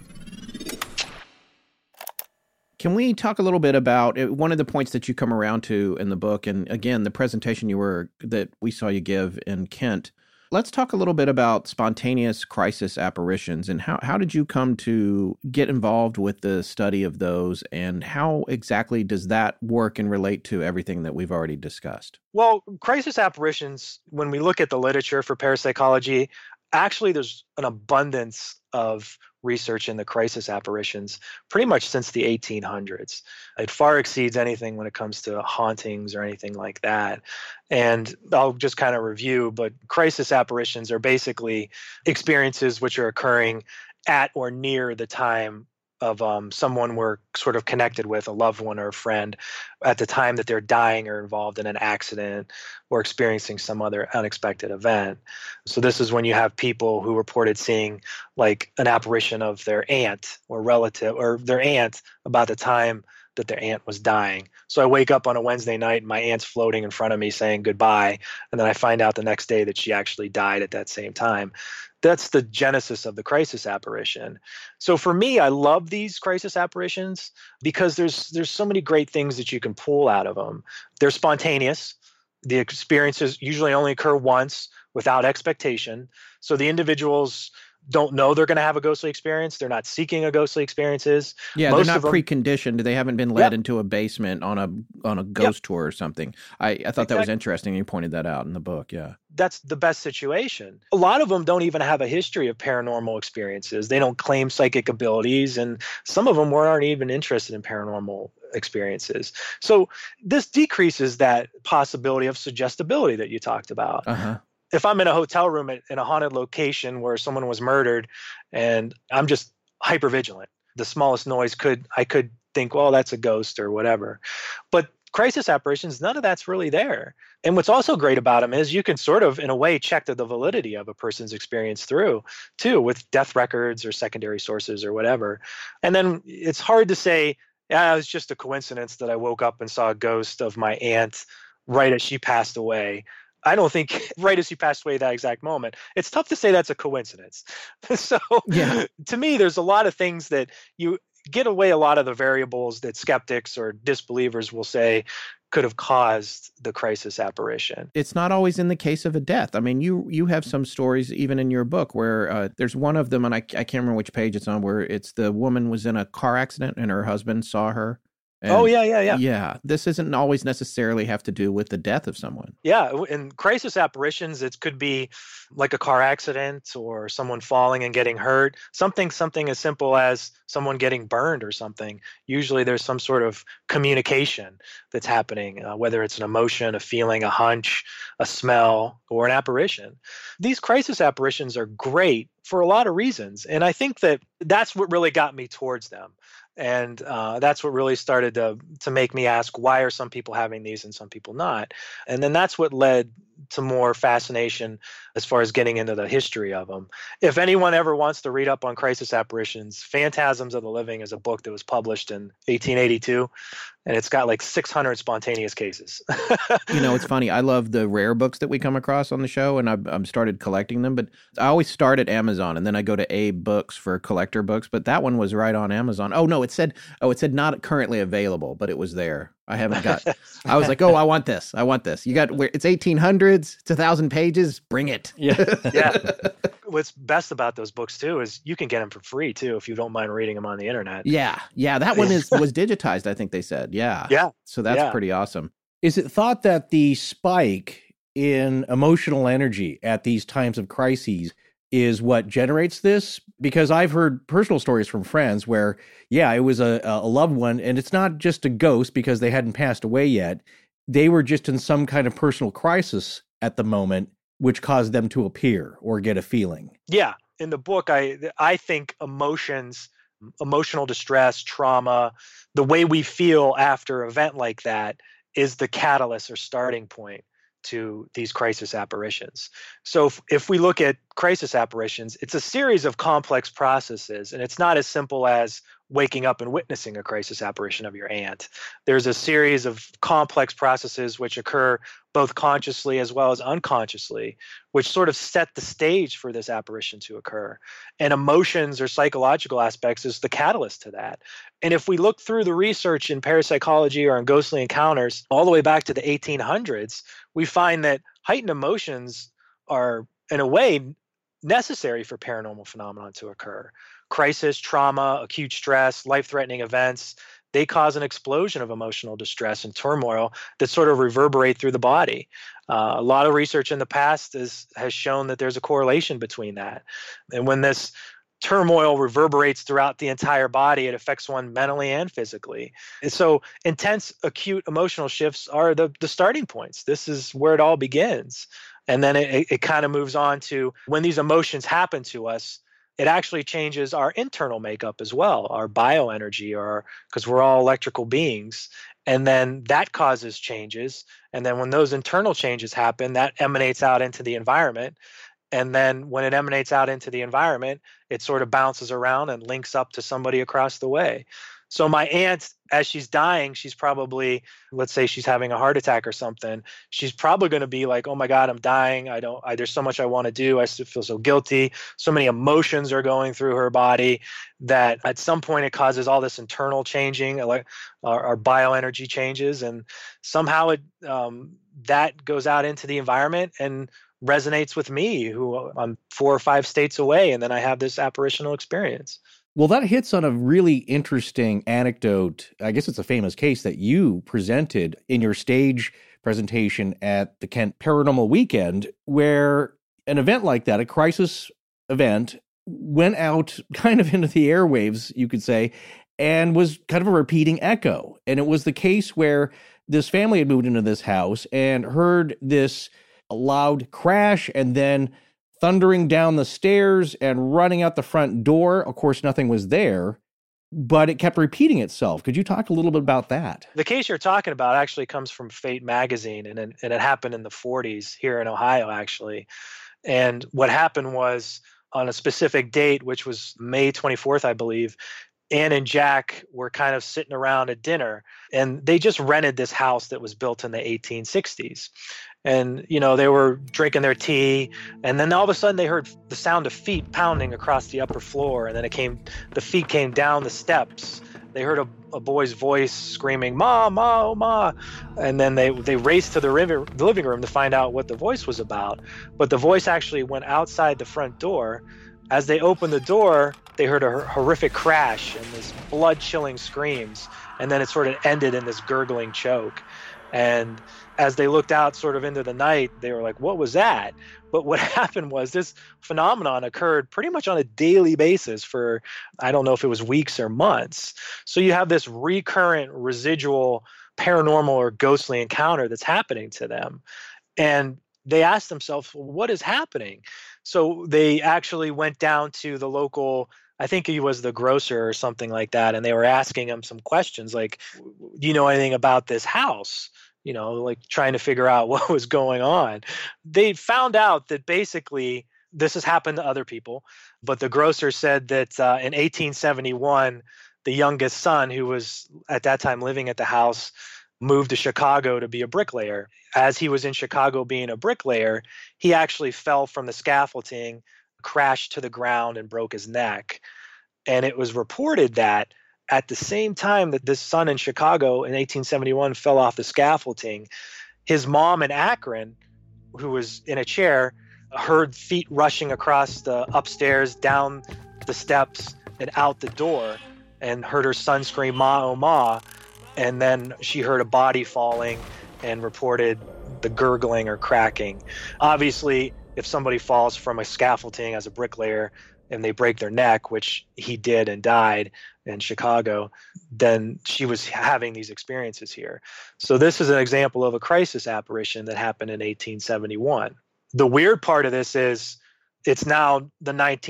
Can we talk a little bit about one of the points that you come around to in the book, and again, the presentation that we saw you give in Kent? Let's talk a little bit about spontaneous crisis apparitions and how did you come to get involved with the study of those, and how exactly does that work and relate to everything that we've already discussed? Well, crisis apparitions, when we look at the literature for parapsychology, actually there's an abundance of research in the crisis apparitions pretty much since the 1800s. It far exceeds anything when it comes to hauntings or anything like that. And I'll just kind of review, but crisis apparitions are basically experiences which are occurring at or near the time of someone we're sort of connected with, a loved one or a friend, at the time that they're dying or involved in an accident or experiencing some other unexpected event. So this is when you have people who reported seeing like an apparition of their aunt or relative or their aunt about the time that their aunt was dying. So I wake up on a Wednesday night and my aunt's floating in front of me saying goodbye. And then I find out the next day that she actually died at that same time. That's the genesis of the crisis apparition. So for me, I love these crisis apparitions because there's so many great things that you can pull out of them. They're spontaneous. The experiences usually only occur once without expectation. So the individuals don't know they're going to have a ghostly experience. They're not seeking a ghostly experiences. Yeah, they're not preconditioned. They haven't been led into a basement on a ghost tour or something. I thought that was interesting. You pointed that out in the book. Yeah. That's the best situation. A lot of them don't even have a history of paranormal experiences. They don't claim psychic abilities, and some of them aren't even interested in paranormal experiences. So this decreases that possibility of suggestibility that you talked about. Uh-huh. If I'm in a hotel room in a haunted location where someone was murdered and I'm just hypervigilant, the smallest noise I could think, well, that's a ghost or whatever. But crisis apparitions, none of that's really there. And what's also great about them is you can sort of, in a way, check the validity of a person's experience through, too, with death records or secondary sources or whatever. And then it's hard to say, yeah, it was just a coincidence that I woke up and saw a ghost of my aunt right as she passed away. I don't think right as she passed away that exact moment. It's tough to say that's a coincidence. So to me, there's a lot of things that you get away a lot of the variables that skeptics or disbelievers will say could have caused the crisis apparition. It's not always in the case of a death. I mean, you have some stories even in your book where there's one of them, and I can't remember which page it's on, where it's the woman was in a car accident and her husband saw her And yeah. Yeah, this isn't always necessarily have to do with the death of someone. Yeah, in crisis apparitions, it could be like a car accident or someone falling and getting hurt. Something as simple as someone getting burned or something. Usually there's some sort of communication that's happening, whether it's an emotion, a feeling, a hunch, a smell, or an apparition. These crisis apparitions are great for a lot of reasons. And I think that's what really got me towards them. And that's what really started to make me ask, why are some people having these and some people not? And then that's what led to more fascination as far as getting into the history of them. If anyone ever wants to read up on crisis apparitions, Phantasms of the Living is a book that was published in 1882, and it's got like 600 spontaneous cases. It's funny. I love the rare books that we come across on the show, and I've started collecting them, but I always start at Amazon, and then I go to Abe Books for collector books, but that one was right on Amazon. Oh, no, it said not currently available, but it was there. I haven't got, I was like, I want this. You got, it's 1800s, it's 1,000 pages, bring it. Yeah. What's best about those books too is you can get them for free too if you don't mind reading them on the internet. Yeah, that one was digitized, I think they said. Yeah. So that's pretty awesome. Is it thought that the spike in emotional energy at these times of crises is what generates this? Because I've heard personal stories from friends where, it was a loved one, and it's not just a ghost because they hadn't passed away yet. They were just in some kind of personal crisis at the moment, which caused them to appear or get a feeling. Yeah. In the book, I think emotions, emotional distress, trauma, the way we feel after an event like that is the catalyst or starting point to these crisis apparitions. So if we look at crisis apparitions, it's a series of complex processes, and it's not as simple as waking up and witnessing a crisis apparition of your aunt. There's a series of complex processes which occur both consciously as well as unconsciously, which sort of set the stage for this apparition to occur. And emotions or psychological aspects is the catalyst to that. And if we look through the research in parapsychology or in ghostly encounters all the way back to the 1800s, we find that heightened emotions are, in a way, necessary for paranormal phenomenon to occur. Crisis, trauma, acute stress, life-threatening events, they cause an explosion of emotional distress and turmoil that sort of reverberate through the body. A lot of research in the past has shown that there's a correlation between that. And when this turmoil reverberates throughout the entire body, it affects one mentally and physically. And so intense, acute emotional shifts are the starting points. This is where it all begins. And then it kind of moves on to when these emotions happen to us, it actually changes our internal makeup as well, our bioenergy, because we're all electrical beings. And then that causes changes. And then when those internal changes happen, that emanates out into the environment. And then when it emanates out into the environment, it sort of bounces around and links up to somebody across the way. So my aunt, as she's dying, she's probably, let's say she's having a heart attack or something, she's probably going to be like, oh my God, I'm dying. There's so much I want to do. I still feel so guilty. So many emotions are going through her body that at some point it causes all this internal changing, our bioenergy changes. And somehow that goes out into the environment and resonates with me, who I'm 4 or 5 states away. And then I have this apparitional experience. Well, that hits on a really interesting anecdote. I guess it's a famous case that you presented in your stage presentation at the Kent Paranormal Weekend, where an event like that, a crisis event, went out kind of into the airwaves, you could say, and was kind of a repeating echo. And it was the case where this family had moved into this house and heard this loud crash and then thundering down the stairs and running out the front door. Of course, nothing was there, but it kept repeating itself. Could you talk a little bit about that? The case you're talking about actually comes from Fate magazine, and it happened in the 40s here in Ohio, actually. And what happened was on a specific date, which was May 24th, I believe, Ann and Jack were kind of sitting around at dinner, and they just rented this house that was built in the 1860s. And, they were drinking their tea, and then all of a sudden they heard the sound of feet pounding across the upper floor. And then the feet came down the steps. They heard a boy's voice screaming, "Ma, Ma, oh, Ma." And then they raced to the living room to find out what the voice was about. But the voice actually went outside the front door. As they opened the door, they heard a horrific crash and this blood-chilling screams, and then it sort of ended in this gurgling choke. And as they looked out sort of into the night, they were like, what was that? But what happened was this phenomenon occurred pretty much on a daily basis for, I don't know if it was weeks or months. So you have this recurrent residual paranormal or ghostly encounter that's happening to them. And they asked themselves, well, what is happening? So they actually went down to the local, I think he was the grocer or something like that, and they were asking him some questions like, do you know anything about this house? You know, like trying to figure out what was going on. They found out that basically this has happened to other people, but the grocer said that in 1871, the youngest son, who was at that time living at the house, moved to Chicago to be a bricklayer. As he was in Chicago being a bricklayer, he actually fell from the scaffolding, crashed to the ground, and broke his neck. And it was reported that at the same time that this son in Chicago in 1871 fell off the scaffolding, his mom in Akron, who was in a chair, heard feet rushing across the upstairs, down the steps, and out the door, and heard her son scream, "Ma, oh, ma." And then she heard a body falling and reported the gurgling or cracking. Obviously, if somebody falls from a scaffolding as a bricklayer and they break their neck, which he did and died in Chicago, then she was having these experiences here. So this is an example of a crisis apparition that happened in 1871. The weird part of this is it's now the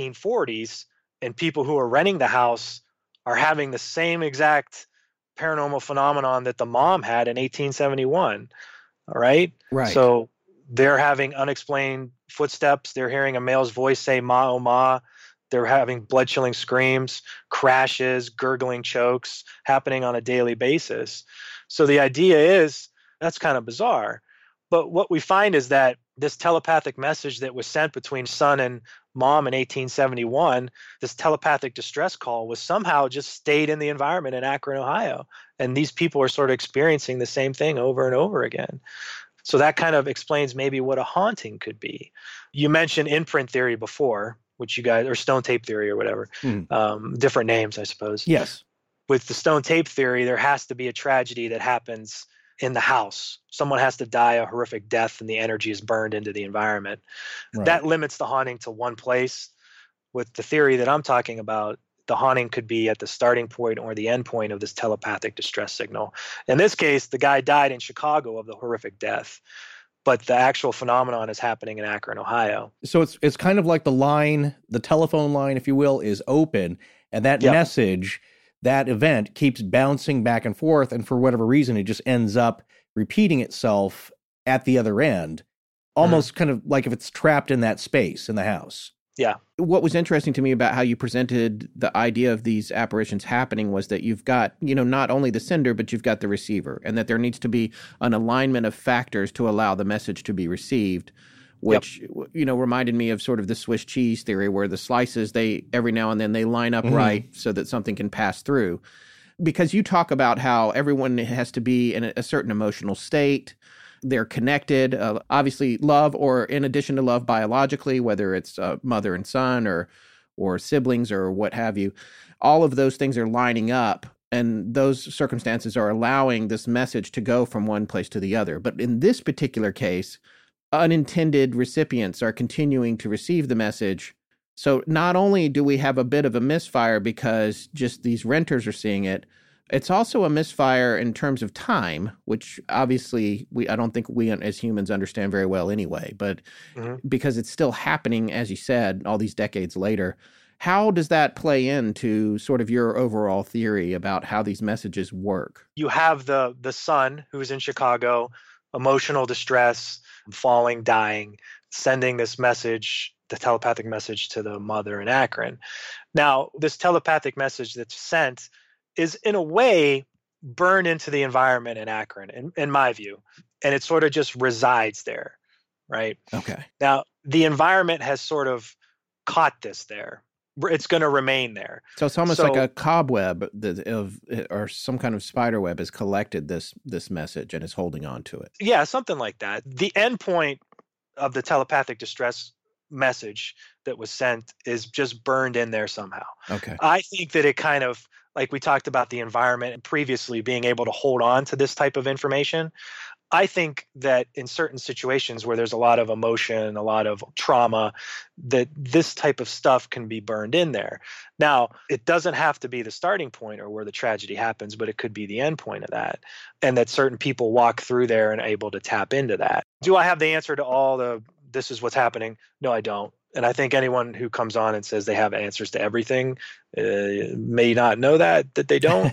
1940s, and people who are renting the house are having the same exact paranormal phenomenon that the mom had in 1871. All right? Right. So they're having unexplained footsteps. They're hearing a male's voice say, "Ma, oh, ma." They're having blood-chilling screams, crashes, gurgling chokes happening on a daily basis. So the idea is, that's kind of bizarre. But what we find is that this telepathic message that was sent between son and mom in 1871, this telepathic distress call, was somehow just stayed in the environment in Akron, Ohio. And these people are sort of experiencing the same thing over and over again. So that kind of explains maybe what a haunting could be. You mentioned imprint theory before, which you guys, or stone tape theory or whatever, different names, I suppose. Yes. With the stone tape theory, there has to be a tragedy that happens in the house. Someone has to die a horrific death and the energy is burned into the environment. Right. That limits the haunting to one place. With the theory that I'm talking about, the haunting could be at the starting point or the end point of this telepathic distress signal. In this case, the guy died in Chicago of the horrific death, but the actual phenomenon is happening in Akron, Ohio. So it's kind of like the line, the telephone line, if you will, is open, and that message, that event keeps bouncing back and forth, and for whatever reason, it just ends up repeating itself at the other end, almost kind of like if it's trapped in that space in the house. Yeah. What was interesting to me about how you presented the idea of these apparitions happening was that you've got, not only the sender, but you've got the receiver, and that there needs to be an alignment of factors to allow the message to be received, which, reminded me of sort of the Swiss cheese theory where the slices, every now and then they line up right so that something can pass through. Because you talk about how everyone has to be in a certain emotional state. They're connected, obviously love, or in addition to love biologically, whether it's mother and son or siblings or what have you. All of those things are lining up, and those circumstances are allowing this message to go from one place to the other. But in this particular case, unintended recipients are continuing to receive the message. So not only do we have a bit of a misfire because just these renters are seeing it, it's also a misfire in terms of time, which obviously I don't think we as humans understand very well anyway, but because it's still happening, as you said, all these decades later. How does that play into sort of your overall theory about how these messages work? You have the son who's in Chicago, emotional distress, falling, dying, sending this message, the telepathic message, to the mother in Akron. Now, this telepathic message that's sent is in a way burned into the environment in Akron, in my view, and it sort of just resides there, right? Okay. Now, the environment has sort of caught this there. It's going to remain there. So it's almost like a cobweb or some kind of spider web has collected this message and is holding on to it. Yeah, something like that. The end point of the telepathic distress message that was sent is just burned in there somehow. Okay. I think that it kind of, like we talked about the environment previously, being able to hold on to this type of information. I think that in certain situations where there's a lot of emotion, a lot of trauma, that this type of stuff can be burned in there. Now, it doesn't have to be the starting point or where the tragedy happens, but it could be the end point of that. And that certain people walk through there and are able to tap into that. Do I have the answer to all this is what's happening? No, I don't. And I think anyone who comes on and says they have answers to everything may not know that they don't.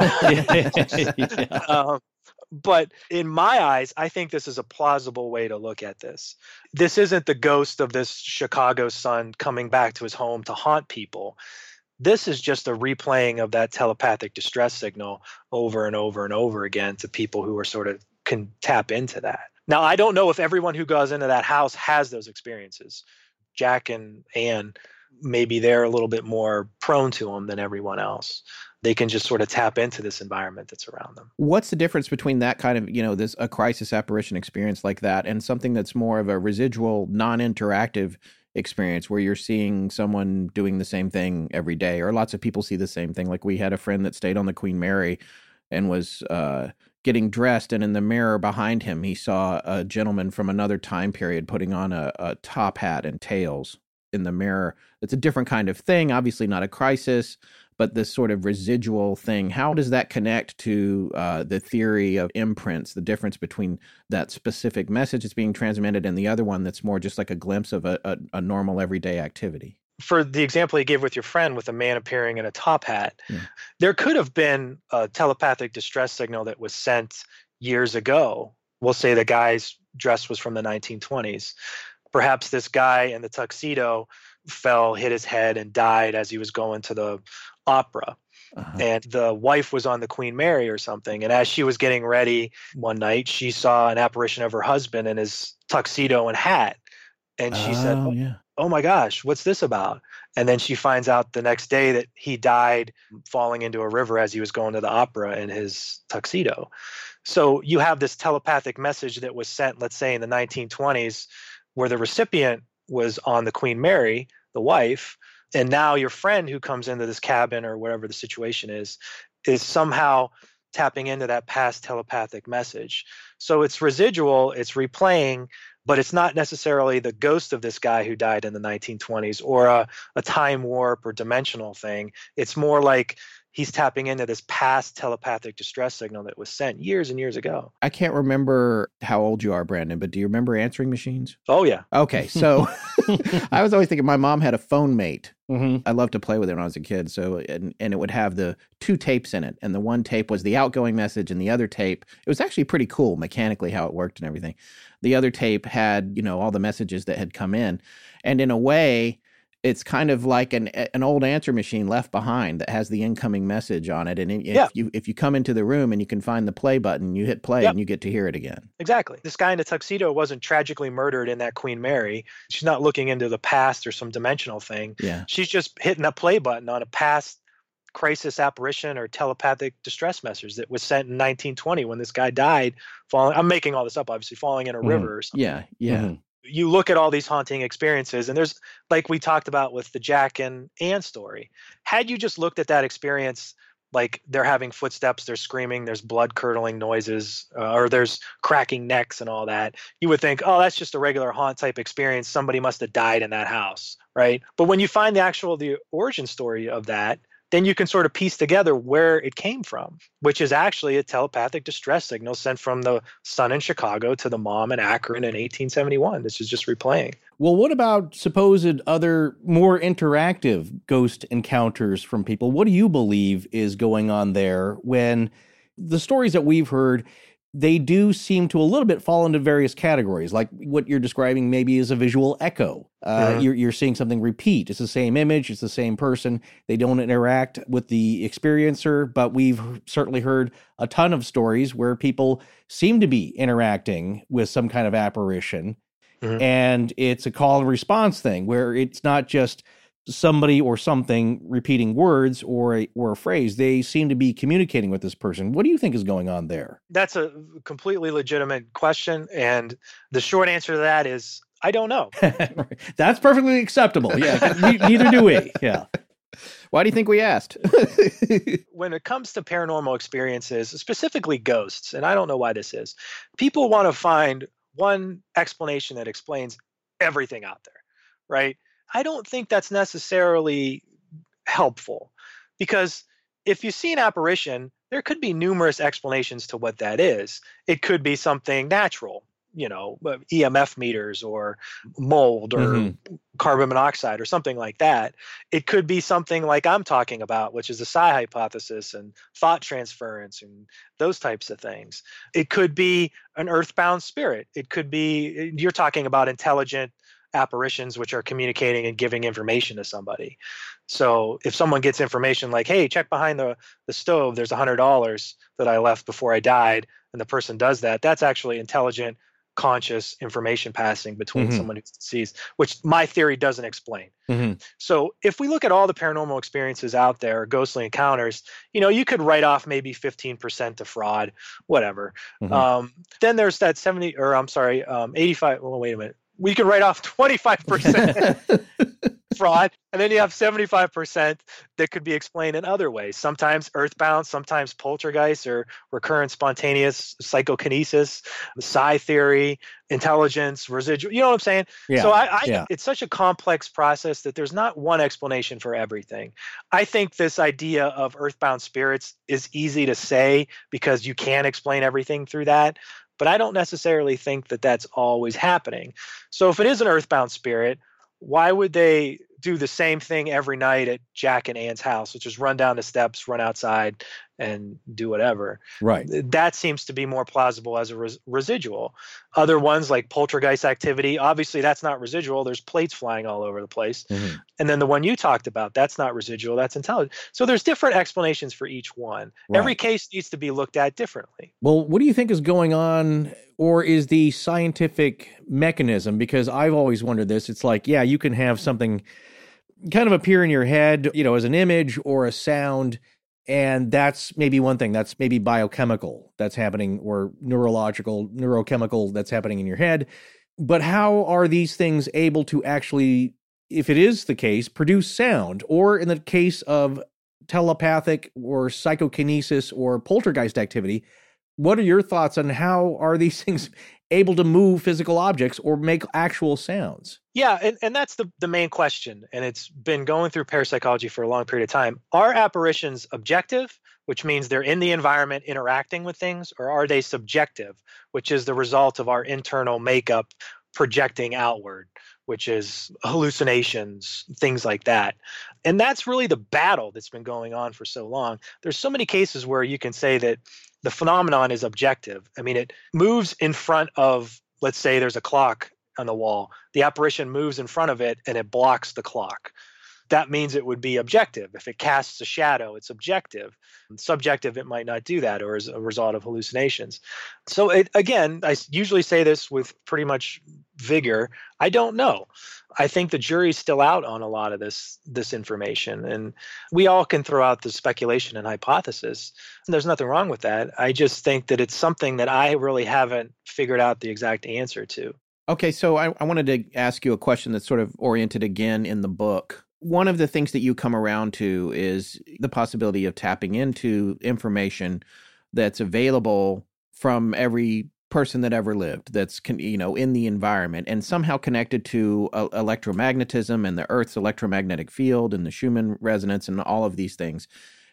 But in my eyes, I think this is a plausible way to look at this. This isn't the ghost of this Chicago son coming back to his home to haunt people. This is just a replaying of that telepathic distress signal over and over and over again to people who are sort of can tap into that. Now, I don't know if everyone who goes into that house has those experiences. Jack and Anne, maybe they're a little bit more prone to them than everyone else. They can just sort of tap into this environment that's around them. What's the difference between that kind of, a crisis apparition experience like that and something that's more of a residual, non-interactive experience where you're seeing someone doing the same thing every day, or lots of people see the same thing? Like we had a friend that stayed on the Queen Mary and was getting dressed, and in the mirror behind him, he saw a gentleman from another time period putting on a top hat and tails in the mirror. It's a different kind of thing, obviously not a crisis, but this sort of residual thing. How does that connect to the theory of imprints, the difference between that specific message that's being transmitted and the other one that's more just like a glimpse of a normal everyday activity? For the example you gave with your friend with a man appearing in a top hat, there could have been a telepathic distress signal that was sent years ago. We'll say the guy's dress was from the 1920s. Perhaps this guy in the tuxedo fell, hit his head, and died as he was going to the opera. And the wife was on the Queen Mary or something. And as she was getting ready one night, she saw an apparition of her husband in his tuxedo and hat. And she said, oh my gosh, what's this about? And then she finds out the next day that he died falling into a river as he was going to the opera in his tuxedo. So you have this telepathic message that was sent, let's say in the 1920s, where the recipient was on the Queen Mary, the wife, and now your friend who comes into this cabin or whatever the situation is somehow tapping into that past telepathic message. So it's residual, it's replaying, but it's not necessarily the ghost of this guy who died in the 1920s or a time warp or dimensional thing. It's more like he's tapping into this past telepathic distress signal that was sent years and years ago. I can't remember how old you are, Brandon, but do you remember answering machines? Oh, yeah. Okay, so I was always thinking my mom had a phone mate. I loved to play with it when I was a kid. So, and it would have the two tapes in it. And the one tape was the outgoing message, and the other tape, it was actually pretty cool mechanically how it worked and everything. The other tape had, all the messages that had come in. And in a way, it's kind of like an old answer machine left behind that has the incoming message on it. And if you come into the room and you can find the play button, you hit play and you get to hear it again. Exactly. This guy in a tuxedo wasn't tragically murdered in that Queen Mary. She's not looking into the past or some dimensional thing. Yeah. She's just hitting a play button on a past crisis apparition or telepathic distress message that was sent in 1920 when this guy died falling. I'm making all this up, obviously, falling in a river or something. Yeah. You look at all these haunting experiences, and there's, like we talked about with the Jack and Anne story. Had you just looked at that experience, like they're having footsteps, they're screaming, there's blood curdling noises, or there's cracking necks and all that, you would think, oh, that's just a regular haunt type experience. Somebody must have died in that house, right? But when you find the origin story of that, then you can sort of piece together where it came from, which is actually a telepathic distress signal sent from the son in Chicago to the mom in Akron in 1871. This is just replaying. Well, what about supposed other more interactive ghost encounters from people? What do you believe is going on there when the stories that we've heard, they do seem to a little bit fall into various categories, like what you're describing maybe is a visual echo. You're seeing something repeat. It's the same image. It's the same person. They don't interact with the experiencer, but we've certainly heard a ton of stories where people seem to be interacting with some kind of apparition. And it's a call and response thing where it's not just somebody or something repeating words or a phrase. They seem to be communicating with this person. What do you think is going on there? That's a completely legitimate question. And the short answer to that is I don't know. That's perfectly acceptable. Yeah, neither do we. Yeah. Why do you think we asked? When it comes to paranormal experiences, specifically ghosts, and I don't know why this is, people want to find one explanation that explains everything out there, right? I don't think that's necessarily helpful, because if you see an apparition, there could be numerous explanations to what that is. It could be something natural, EMF meters or mold or carbon monoxide or something like that. It could be something like I'm talking about, which is the psi hypothesis and thought transference and those types of things. It could be an earthbound spirit. It could be, you're talking about intelligent apparitions which are communicating and giving information to somebody. So if someone gets information like, hey, check behind the stove, there's $100 that I left before I died, and the person does that, that's actually intelligent, conscious information passing between someone who's deceased, which my theory doesn't explain. So if we look at all the paranormal experiences out there, ghostly encounters, you could write off maybe 15% to fraud, whatever. Then there's that 85. Well, wait a minute. We could write off 25% fraud, and then you have 75% that could be explained in other ways. Sometimes earthbound, sometimes poltergeist or recurrent spontaneous psychokinesis, psi theory, intelligence, residual. You know what I'm saying? Yeah. So it's such a complex process that there's not one explanation for everything. I think this idea of earthbound spirits is easy to say because you can explain everything through that. But I don't necessarily think that that's always happening. So if it is an earthbound spirit, why would they do the same thing every night at Jack and Ann's house, which is run down the steps, run outside, and do whatever? Right. That seems to be more plausible as a residual. Other ones like poltergeist activity, obviously that's not residual. There's plates flying all over the place. And then the one you talked about, that's not residual, that's intelligent. So there's different explanations for each one. Right. Every case needs to be looked at differently. Well, what do you think is going on, or is the scientific mechanism? Because I've always wondered this. It's like, yeah, you can have something kind of appear in your head, as an image or a sound, and that's maybe one thing. That's maybe biochemical that's happening, or neurochemical that's happening in your head. But how are these things able to actually, if it is the case, produce sound? Or in the case of telepathic or psychokinesis or poltergeist activity, what are your thoughts on how are these things able to move physical objects or make actual sounds? Yeah, and that's the main question, and it's been going through parapsychology for a long period of time. Are apparitions objective, which means they're in the environment interacting with things, or are they subjective, which is the result of our internal makeup projecting outward, which is hallucinations, things like that? And that's really the battle that's been going on for so long. There's so many cases where you can say that the phenomenon is objective. I mean, it moves in front of, let's say there's a clock on the wall. The apparition moves in front of it and it blocks the clock. That means it would be objective. If it casts a shadow, it's objective. Subjective, it might not do that, or as a result of hallucinations. So again, I usually say this with pretty much vigor. I don't know. I think the jury's still out on a lot of this information, and we all can throw out the speculation and hypothesis. And there's nothing wrong with that. I just think that it's something that I really haven't figured out the exact answer to. Okay, so I wanted to ask you a question that's sort of oriented again in the book. One of the things that you come around to is the possibility of tapping into information that's available from every person that ever lived, that's in the environment, and somehow connected to electromagnetism and the Earth's electromagnetic field and the Schumann resonance and all of these things.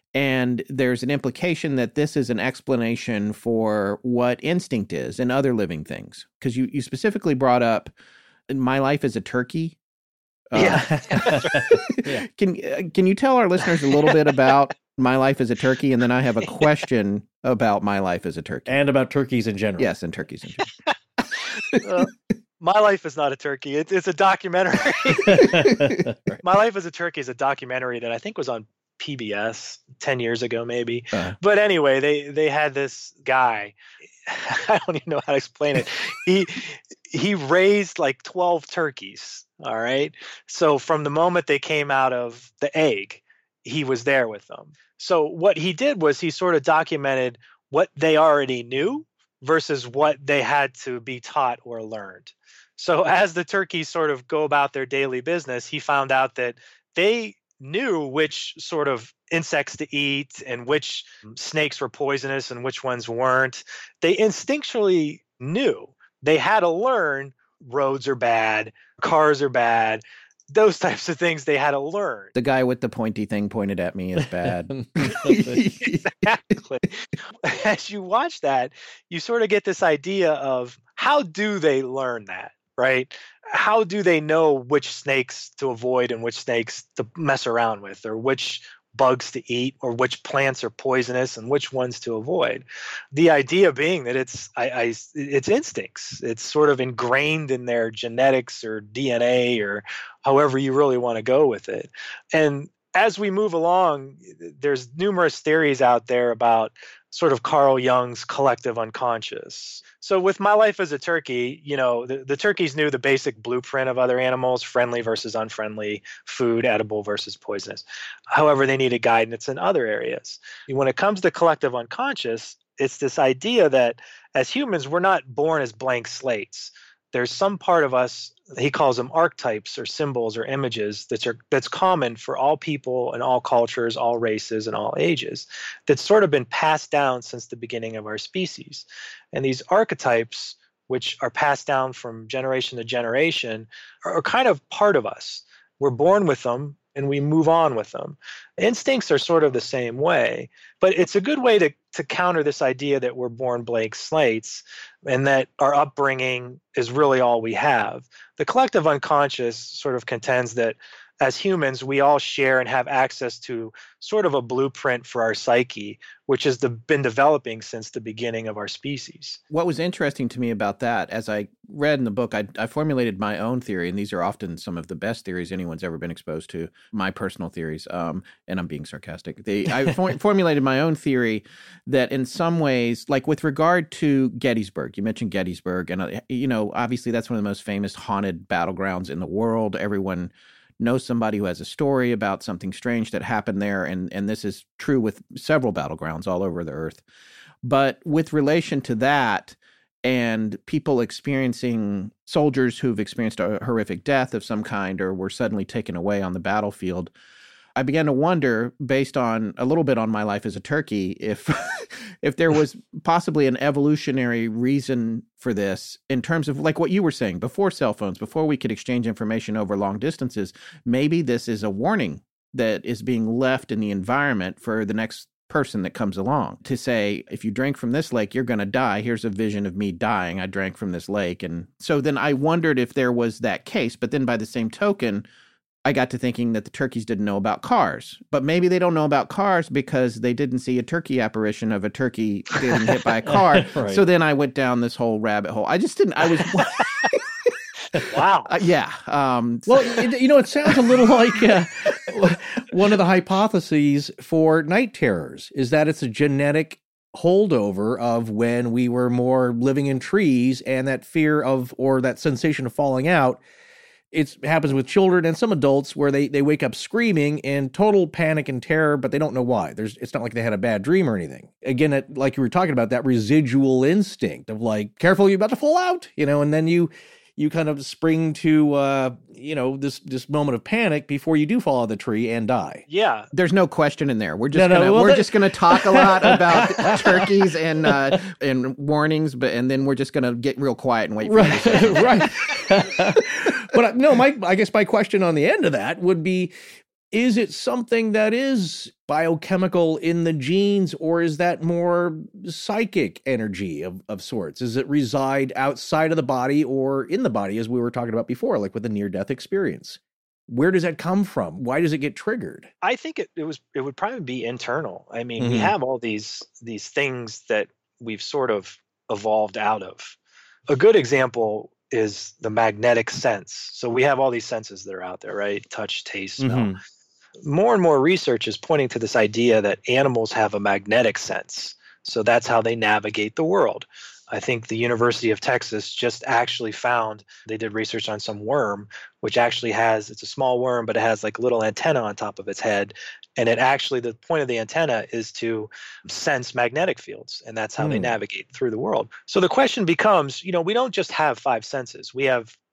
And there's an implication that this is an explanation for what instinct is in other living things. Because you specifically brought up My Life as a Turkey. Yeah. Can you tell our listeners a little bit about My Life as a Turkey? And then I have a question about My Life as a Turkey. And about turkeys in general. Yes, and turkeys in general. My Life is not a turkey. It's a documentary. My Life as a Turkey is a documentary that I think was on PBS 10 years ago, maybe. But anyway, they had this guy. I don't even know how to explain it. He raised like 12 turkeys. All right. So from the moment they came out of the egg, he was there with them. So what he did was he sort of documented what they already knew versus what they had to be taught or learned. So as the turkeys sort of go about their daily business, he found out that they knew which sort of insects to eat and which snakes were poisonous and which ones weren't. They instinctually knew. They had to learn roads are bad, cars are bad. Those types of things they had to learn. The guy with the pointy thing pointed at me is bad. Exactly. As you watch that, you sort of get this idea of how do they learn that, right? How do they know which snakes to avoid and which snakes to mess around with, or which bugs to eat, or which plants are poisonous and which ones to avoid? The idea being that it's instincts. It's sort of ingrained in their genetics or DNA or however you really want to go with it. And as we move along, there's numerous theories out there about sort of Carl Jung's collective unconscious. So with My Life as a Turkey, the turkeys knew the basic blueprint of other animals, friendly versus unfriendly, food, edible versus poisonous. However, they needed guidance in other areas. When it comes to collective unconscious, it's this idea that as humans, we're not born as blank slates. There's some part of us, he calls them archetypes or symbols or images, that's common for all people and all cultures, all races, and all ages, that's sort of been passed down since the beginning of our species. And these archetypes, which are passed down from generation to generation, are kind of part of us. We're born with them and we move on with them. Instincts are sort of the same way, but it's a good way to counter this idea that we're born blank slates and that our upbringing is really all we have. The collective unconscious sort of contends that as humans, we all share and have access to sort of a blueprint for our psyche, which has been developing since the beginning of our species. What was interesting to me about that, as I read in the book, I formulated my own theory, and these are often some of the best theories anyone's ever been exposed to, my personal theories, and I'm being sarcastic. I formulated my own theory that in some ways, like with regard to Gettysburg, you mentioned Gettysburg, and obviously that's one of the most famous haunted battlegrounds in the world. Everyone knows somebody who has a story about something strange that happened there, and this is true with several battlegrounds all over the earth. But with relation to that and people experiencing soldiers who've experienced a horrific death of some kind or were suddenly taken away on the battlefield, I began to wonder, based on a little bit on My Life as a Turkey, if there was possibly an evolutionary reason for this in terms of like what you were saying, before cell phones, before we could exchange information over long distances. Maybe this is a warning that is being left in the environment for the next person that comes along to say, if you drink from this lake, you're going to die. Here's a vision of me dying. I drank from this lake. And so then I wondered if there was that case. But then by the same token, I got to thinking that the turkeys didn't know about cars, but maybe they don't know about cars because they didn't see a turkey apparition of a turkey getting hit by a car. Right. So then I went down this whole rabbit hole. I was wow. Yeah. Well, it sounds a little like one of the hypotheses for night terrors is that it's a genetic holdover of when we were more living in trees, and that fear of, or that sensation of falling out. It happens with children and some adults where they wake up screaming in total panic and terror, but they don't know why. It's not like they had a bad dream or anything. Again, like you were talking about, that residual instinct of like, careful, you're about to fall out, and then you kind of spring to, this moment of panic before you do fall out of the tree and die. Yeah. There's no question in there. We're just going to talk a lot about turkeys and warnings, and then we're just going to get real quiet and wait for you to say it. Right. But no, I guess my question on the end of that would be, is it something that is biochemical in the genes, or is that more psychic energy of sorts? Does it reside outside of the body or in the body, as we were talking about before, like with a near-death experience? Where does that come from? Why does it get triggered? I think it would probably be internal. I mean, we have all these things that we've sort of evolved out of. A good example is the magnetic sense. So we have all these senses that are out there, right? Touch, taste, smell. More and more research is pointing to this idea that animals have a magnetic sense. So that's how they navigate the world. I think the University of Texas just actually found, they did research on some worm, which actually it's a small worm, but it has like a little antenna on top of its head. And the point of the antenna is to sense magnetic fields. And that's how they navigate through the world. So the question becomes, we don't just have 5 senses. We have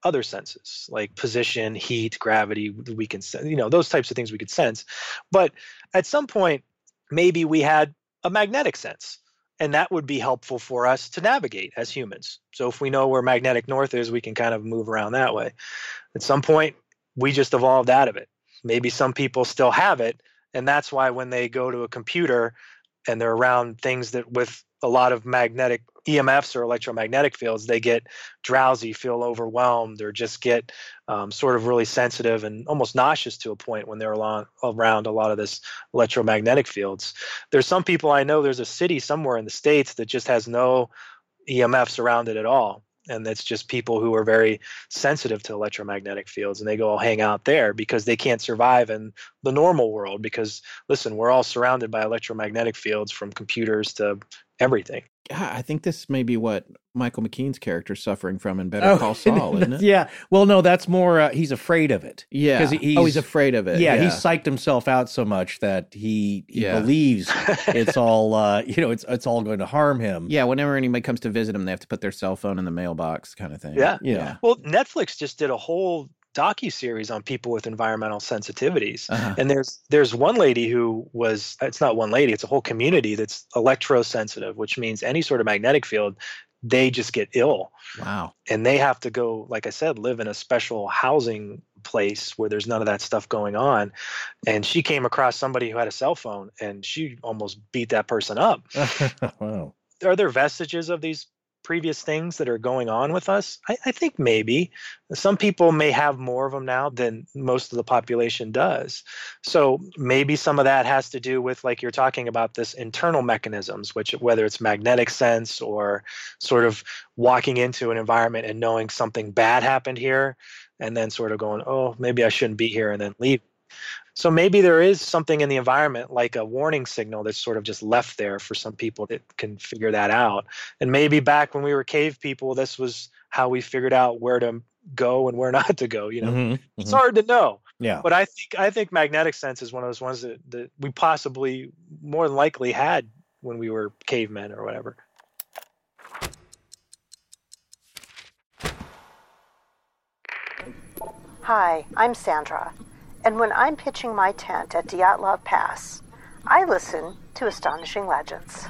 other senses like position, heat, gravity. We can, those types of things we could sense. But at some point, maybe we had a magnetic sense, and that would be helpful for us to navigate as humans. So if we know where magnetic north is, we can kind of move around that way. At some point, we just evolved out of it. Maybe some people still have it, and that's why when they go to a computer and they're around things that with a lot of magnetic EMFs or electromagnetic fields, they get drowsy, feel overwhelmed, or just get sort of really sensitive and almost nauseous to a point when they're around a lot of this electromagnetic fields. There's some people I know, there's a city somewhere in the States that just has no EMFs around it at all. And it's just people who are very sensitive to electromagnetic fields, and they go all hang out there because they can't survive in the normal world because, listen, we're all surrounded by electromagnetic fields from computers to everything. I think this may be what Michael McKean's character's suffering from in Better Call Saul, isn't it? Yeah. Well, no, that's more, he's afraid of it. Yeah. He's afraid of it. Yeah, he's psyched himself out so much that he believes it's all, it's all going to harm him. Yeah, whenever anybody comes to visit him, they have to put their cell phone in the mailbox kind of thing. Yeah. Well, Netflix just did a whole docuseries on people with environmental sensitivities. And there's one lady who was, it's not one lady, it's a whole community that's electrosensitive, which means any sort of magnetic field, they just get ill. Wow. And they have to go, like I said, live in a special housing place where there's none of that stuff going on. And she came across somebody who had a cell phone, and she almost beat that person up. Wow. Are there vestiges of these previous things that are going on with us? I think maybe. Some people may have more of them now than most of the population does. So maybe some of that has to do with, like you're talking about, this internal mechanisms, which whether it's magnetic sense or sort of walking into an environment and knowing something bad happened here and then sort of going, oh, maybe I shouldn't be here, and then leave. So maybe there is something in the environment like a warning signal that's sort of just left there for some people that can figure that out. And maybe back when we were cave people, this was how we figured out where to go and where not to go. It's hard to know. Yeah. But I think magnetic sense is one of those ones that we possibly more than likely had when we were cavemen or whatever. Hi, I'm Sandra. And when I'm pitching my tent at Dyatlov Pass, I listen to Astonishing Legends.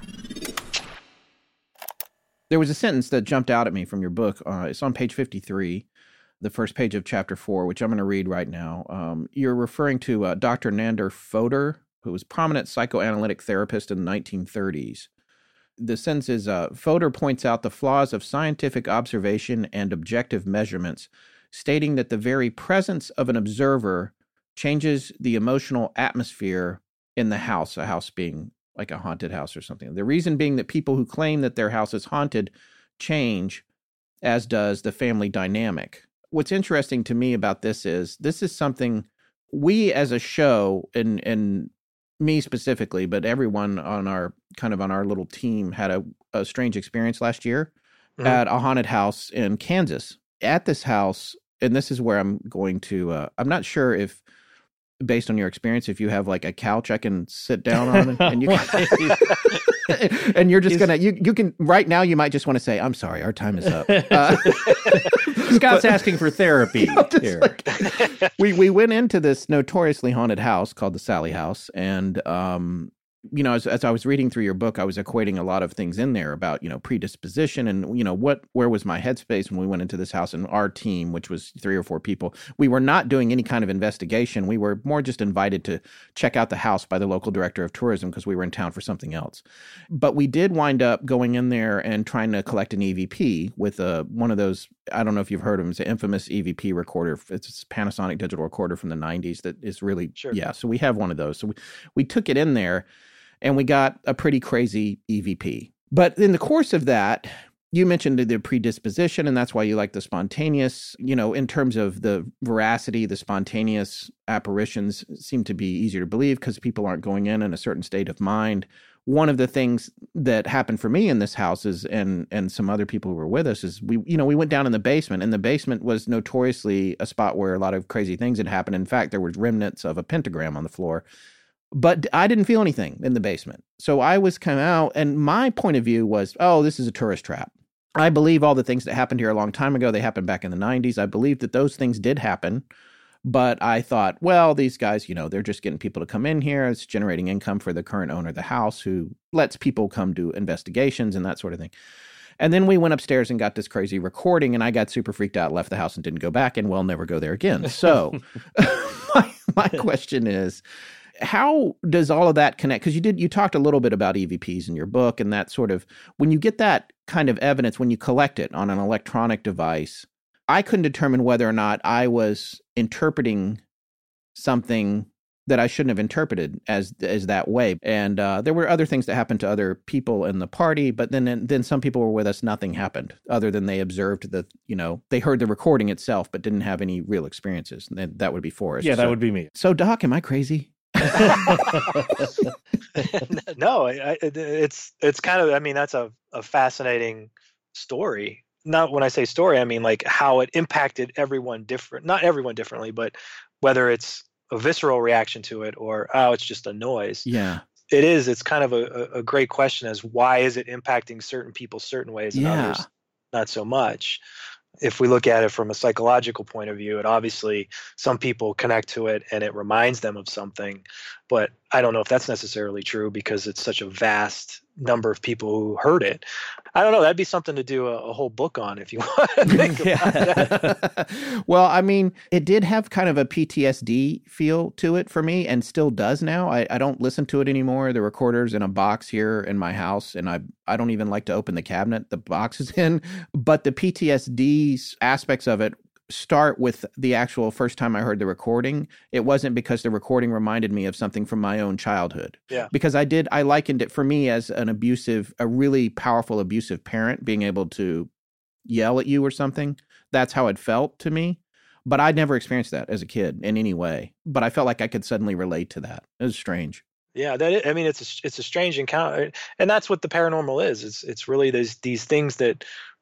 There was a sentence that jumped out at me from your book. It's on page 53, the first page of chapter 4, which I'm going to read right now. You're referring to Dr. Nander Fodor, who was a prominent psychoanalytic therapist in the 1930s. The sentence is, Fodor points out the flaws of scientific observation and objective measurements, stating that the very presence of an observer changes the emotional atmosphere in the house, a house being like a haunted house or something. The reason being that people who claim that their house is haunted change, as does the family dynamic. What's interesting to me about this is something we as a show, and me specifically, but everyone on our little team had a strange experience last year at a haunted house in Kansas. At this house, and this is where I'm going to, I'm not sure if, based on your experience, if you have like a couch I can sit down on and you can, and you're just gonna, you can, right now you might just want to say, I'm sorry, our time is up. Scott's asking for therapy here. Like, we went into this notoriously haunted house called the Sally House, and as I was reading through your book, I was equating a lot of things in there about, predisposition and, where was my headspace when we went into this house. And our team, which was 3 or 4 people, we were not doing any kind of investigation. We were more just invited to check out the house by the local director of tourism because we were in town for something else. But we did wind up going in there and trying to collect an EVP with one of those, I don't know if you've heard of them, it's an infamous EVP recorder. It's a Panasonic digital recorder from the 90s that is really, so we have one of those. So we took it in there, and we got a pretty crazy EVP. But in the course of that, you mentioned the predisposition, and that's why you like the spontaneous, in terms of the veracity, the spontaneous apparitions seem to be easier to believe because people aren't going in a certain state of mind. One of the things that happened for me in this house is, and some other people who were with us, is we went down in the basement, and the basement was notoriously a spot where a lot of crazy things had happened. In fact, there were remnants of a pentagram on the floor. But I didn't feel anything in the basement. So I was coming out, and my point of view was, oh, this is a tourist trap. I believe all the things that happened here a long time ago, they happened back in the 90s. I believe that those things did happen. But I thought, well, these guys, they're just getting people to come in here. It's generating income for the current owner of the house who lets people come do investigations and that sort of thing. And then we went upstairs and got this crazy recording, and I got super freaked out, left the house and didn't go back, and we'll never go there again. So my question is, how does all of that connect? Because you talked a little bit about EVPs in your book, and that sort of, when you get that kind of evidence, when you collect it on an electronic device, I couldn't determine whether or not I was interpreting something that I shouldn't have interpreted as that way. And there were other things that happened to other people in the party, but then some people were with us, nothing happened other than they observed they heard the recording itself, but didn't have any real experiences. And that would be Forrest. Yeah, that would be me. So Doc, am I crazy? No, it's kind of, that's a fascinating story. Not when I say story, I mean like how it impacted everyone not everyone differently, but whether it's a visceral reaction to it or, it's just a noise. Yeah. It's kind of a great question as why is it impacting certain people certain ways and others not so much. If we look at it from a psychological point of view, it obviously some people connect to it and it reminds them of something, but I don't know if that's necessarily true because it's such a vast number of people who heard it. I don't know. That'd be something to do a whole book on if you want to think about that. Well, it did have kind of a PTSD feel to it for me and still does now. I don't listen to it anymore. The recorder's in a box here in my house, and I don't even like to open the cabinet the box is in. But the PTSD aspects of it start with the actual first time I heard the recording. It wasn't because the recording reminded me of something from my own childhood. Yeah. Because I likened it for me as a really powerful abusive parent being able to yell at you or something. That's how it felt to me. But I'd never experienced that as a kid in any way. But I felt like I could suddenly relate to that. It was strange. Yeah, it's a strange encounter, and that's what the paranormal is. It's really these things that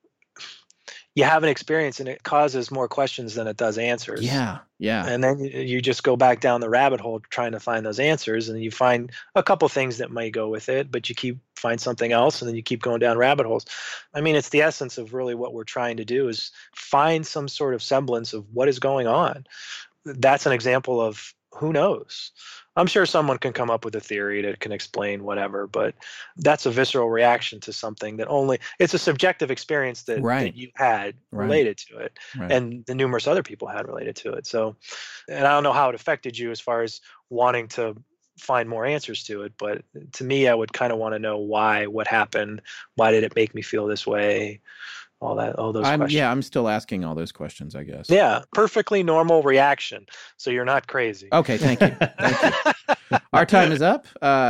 you have an experience and it causes more questions than it does answers. Yeah. And then you just go back down the rabbit hole trying to find those answers, and you find a couple things that might go with it, but you find something else, and then you keep going down rabbit holes. It's the essence of really what we're trying to do is find some sort of semblance of what is going on. That's an example of who knows. I'm sure someone can come up with a theory that can explain whatever, but that's a visceral reaction to something that it's a subjective experience that you had related to it, and the numerous other people had related to it. So, and I don't know how it affected you as far as wanting to find more answers to it, but to me, I would kind of want to know what happened, why did it make me feel this way? All those questions. Yeah, I'm still asking all those questions, I guess. Yeah, perfectly normal reaction. So you're not crazy. Okay, thank you. Our time is up.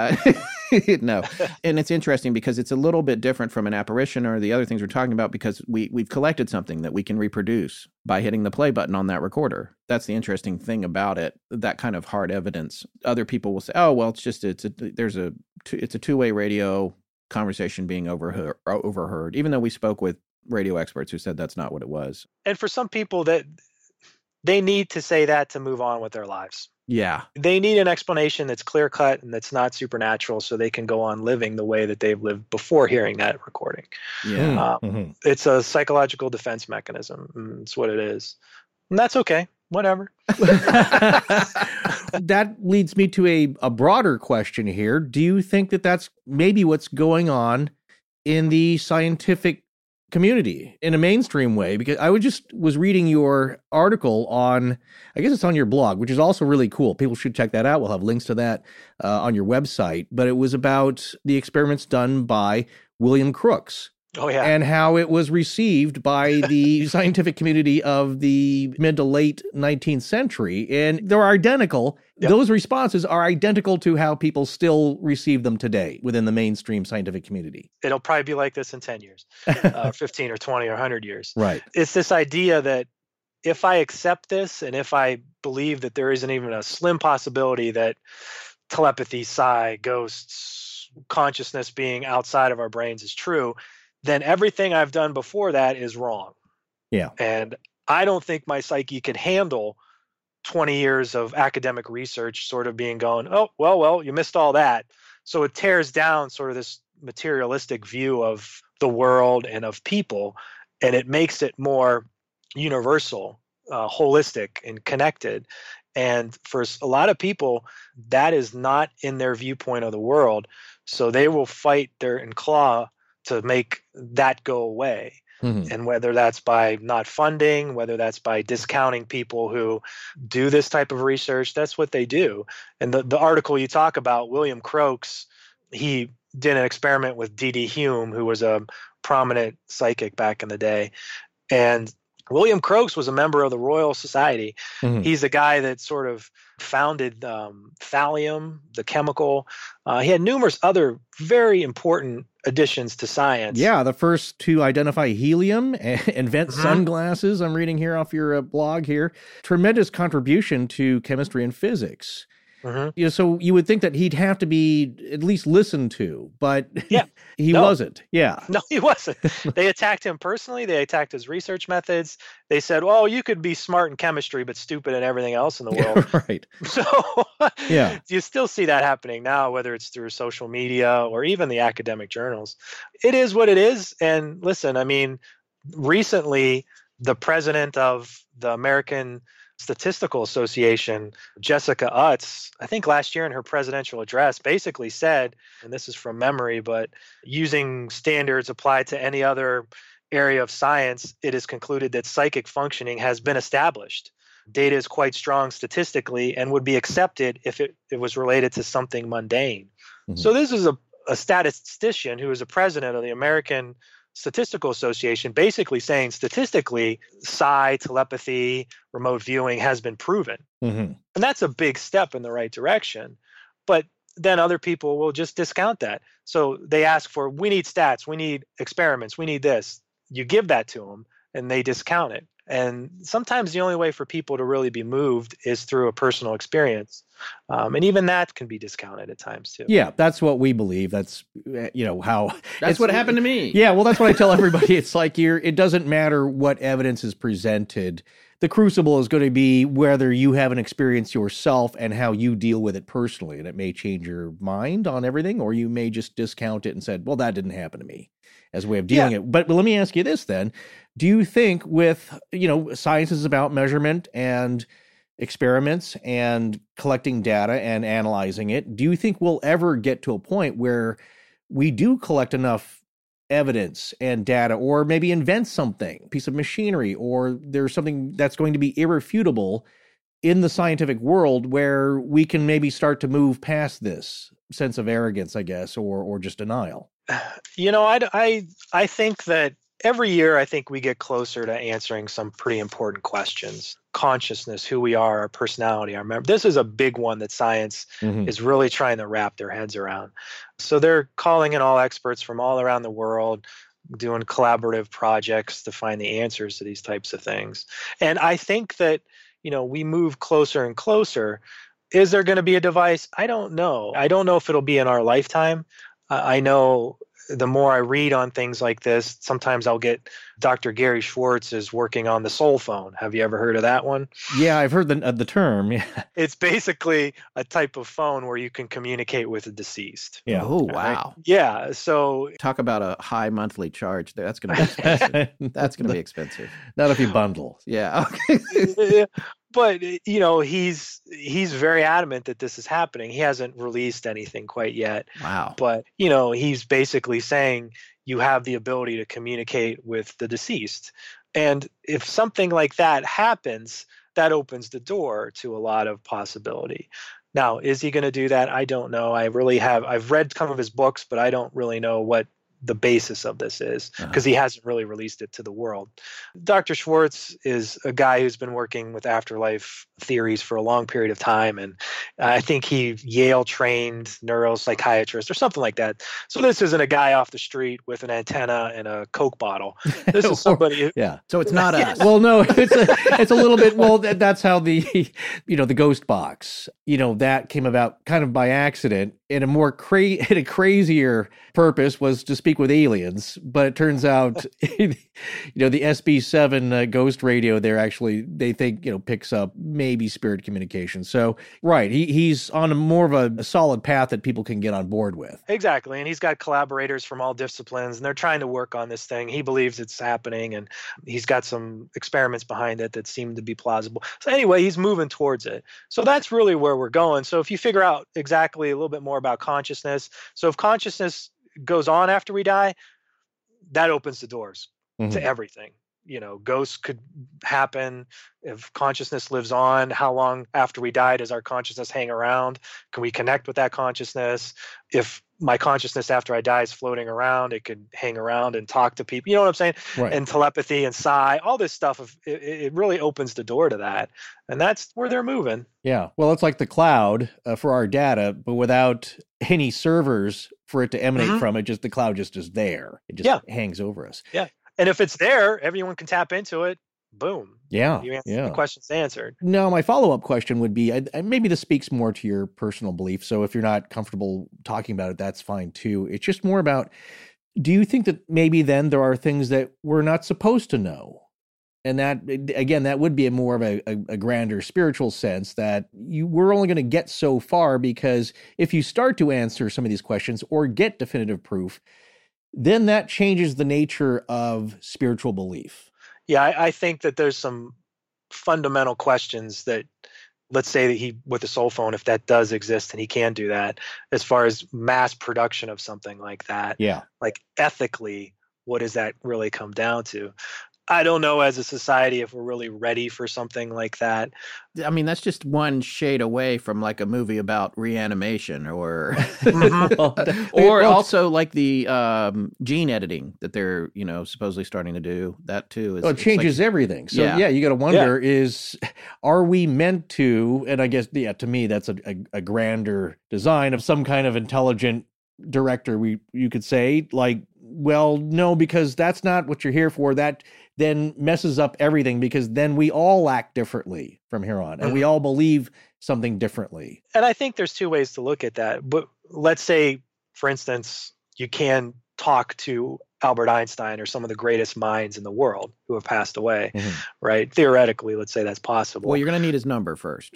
No. And it's interesting because it's a little bit different from an apparition or the other things we're talking about because we've collected something that we can reproduce by hitting the play button on that recorder. That's the interesting thing about it, that kind of hard evidence. Other people will say, oh, well, it's a two-way radio conversation being overheard, even though we spoke with radio experts who said that's not what it was. And for some people that they need to say that to move on with their lives. Yeah. They need an explanation that's clear cut and that's not supernatural so they can go on living the way that they've lived before hearing that recording. Yeah. It's a psychological defense mechanism. It's what it is. And that's okay. Whatever. That leads me to a broader question here. Do you think that that's maybe what's going on in the scientific community in a mainstream way? Because I was reading your article on, I guess it's on your blog, which is also really cool. People should check that out. We'll have links to that on your website. But it was about the experiments done by William Crookes. Oh, yeah. And how it was received by the scientific community of the mid to late 19th century. And they're identical. Yep. Those responses are identical to how people still receive them today within the mainstream scientific community. It'll probably be like this in 10 years, 15 or 20 or 100 years. Right. It's this idea that if I accept this and if I believe that there isn't even a slim possibility that telepathy, psi, ghosts, consciousness being outside of our brains is true, then everything I've done before that is wrong. Yeah. And I don't think my psyche could handle 20 years of academic research sort of being going, oh, well, you missed all that. So it tears down sort of this materialistic view of the world and of people, and it makes it more universal, holistic, and connected. And for a lot of people, that is not in their viewpoint of the world. So they will fight and claw to make that go away. Mm-hmm. And whether that's by not funding, whether that's by discounting people who do this type of research, that's what they do. And the article you talk about, William Crookes, he did an experiment with D.D. Hume, who was a prominent psychic back in the day. And William Crookes was a member of the Royal Society. Mm-hmm. He's the guy that sort of founded thallium, the chemical. He had numerous other very important additions to science. Yeah, the first to identify helium, invent sunglasses. I'm reading here off your blog here. Tremendous contribution to chemistry and physics. Mm-hmm. You know, so you would think that he'd have to be at least listened to, but he wasn't. Yeah. No, he wasn't. They attacked him personally. They attacked his research methods. They said, well, you could be smart in chemistry, but stupid in everything else in the world. Right. So you still see that happening now, whether it's through social media or even the academic journals. It is what it is. And listen, I mean, recently, the president of the American Statistical Association, Jessica Utts, I think last year in her presidential address, basically said, and this is from memory, but using standards applied to any other area of science, it is concluded that psychic functioning has been established. Data is quite strong statistically and would be accepted if it was related to something mundane. Mm-hmm. So this is a statistician who is a president of the American Statistical Association, basically saying statistically, psi, telepathy, remote viewing has been proven. Mm-hmm. And that's a big step in the right direction. But then other people will just discount that. So they ask for, we need stats, we need experiments, we need this. You give that to them and they discount it. And sometimes the only way for people to really be moved is through a personal experience. And even that can be discounted at times too. Yeah, that's what we believe. That's, how... That's what happened to me. Yeah, well, that's what I tell everybody. It's like it doesn't matter what evidence is presented. The crucible is going to be whether you have an experience yourself and how you deal with it personally. And it may change your mind on everything, or you may just discount it and said, well, that didn't happen to me, as a way of dealing it. But let me ask you this then. Do you think with, science is about measurement and experiments and collecting data and analyzing it, do you think we'll ever get to a point where we do collect enough evidence and data, or maybe invent something, piece of machinery, or there's something that's going to be irrefutable in the scientific world where we can maybe start to move past this sense of arrogance, I guess, or just denial? I think that every year, I think we get closer to answering some pretty important questions. Consciousness, who we are, our personality, our memory. This is a big one that science is really trying to wrap their heads around. So they're calling in all experts from all around the world, doing collaborative projects to find the answers to these types of things. And I think that, we move closer and closer. Is there going to be a device? I don't know. I don't know if it'll be in our lifetime. I know the more I read on things like this, sometimes I'll get Dr. Gary Schwartz is working on the soul phone. Have you ever heard of that one? Yeah, I've heard the term. Yeah. It's basically a type of phone where you can communicate with the deceased. Yeah. Oh, wow. Right? Yeah. So talk about a high monthly charge. That's going to be expensive. That's going to be expensive. Not if you bundle. Yeah. Okay. But, he's very adamant that this is happening. He hasn't released anything quite yet. Wow. But, he's basically saying you have the ability to communicate with the deceased. And if something like that happens, that opens the door to a lot of possibility. Now, is he going to do that? I don't know. I've read some of his books, but I don't really know what the basis of this is, because he hasn't really released it to the world. Dr. Schwartz is a guy who's been working with afterlife theories for a long period of time, and I think he Yale-trained neuropsychiatrist or something like that. So this isn't a guy off the street with an antenna and a Coke bottle. This is somebody. Yeah. So it's not us. Well, no, it's a little bit. Well, that's how the ghost box. That came about kind of by accident. and a crazier purpose was to speak with aliens. But it turns out, the SB7 ghost radio they think, picks up maybe spirit communication. So, right, he's on more of a solid path that people can get on board with. Exactly. And he's got collaborators from all disciplines, and they're trying to work on this thing. He believes it's happening, and he's got some experiments behind it that seem to be plausible. So anyway, he's moving towards it. So that's really where we're going. So if you figure out exactly a little bit more about consciousness, so if consciousness goes on after we die, that opens the doors to everything. Ghosts could happen. If consciousness lives on, how long after we die does our consciousness hang around? Can we connect with that consciousness? If my consciousness after I die is floating around, it could hang around and talk to people. You know what I'm saying? Right. And telepathy and psi, all this stuff, it really opens the door to that. And that's where they're moving. Yeah. Well, it's like the cloud for our data, but without any servers for it to emanate from it, the cloud just is there. It just hangs over us. Yeah. And if it's there, everyone can tap into it. Boom. Yeah. The question's answered. Now, my follow-up question would be, maybe this speaks more to your personal belief. So if you're not comfortable talking about it, that's fine too. It's just more about, do you think that maybe then there are things that we're not supposed to know? And that, again, that would be more of a grander spiritual sense that we're only going to get so far, because if you start to answer some of these questions or get definitive proof, then that changes the nature of spiritual belief. Yeah, I think that there's some fundamental questions that, let's say that with a soul phone, if that does exist and he can do that, as far as mass production of something like that, like ethically, what does that really come down to? I don't know as a society if we're really ready for something like that. I mean, that's just one shade away from like a movie about reanimation or also like the gene editing that they're, supposedly starting to do. That too. It changes everything. So you got to wonder are we meant to, and I guess, to me, that's a grander design of some kind of intelligent director, you could say, like, well, no, because that's not what you're here for. That then messes up everything, because then we all act differently from here on, and we all believe something differently. And I think there's two ways to look at that. But let's say, for instance, you can talk to Albert Einstein or some of the greatest minds in the world who have passed away, right? Theoretically, let's say that's possible. Well, you're going to need his number first.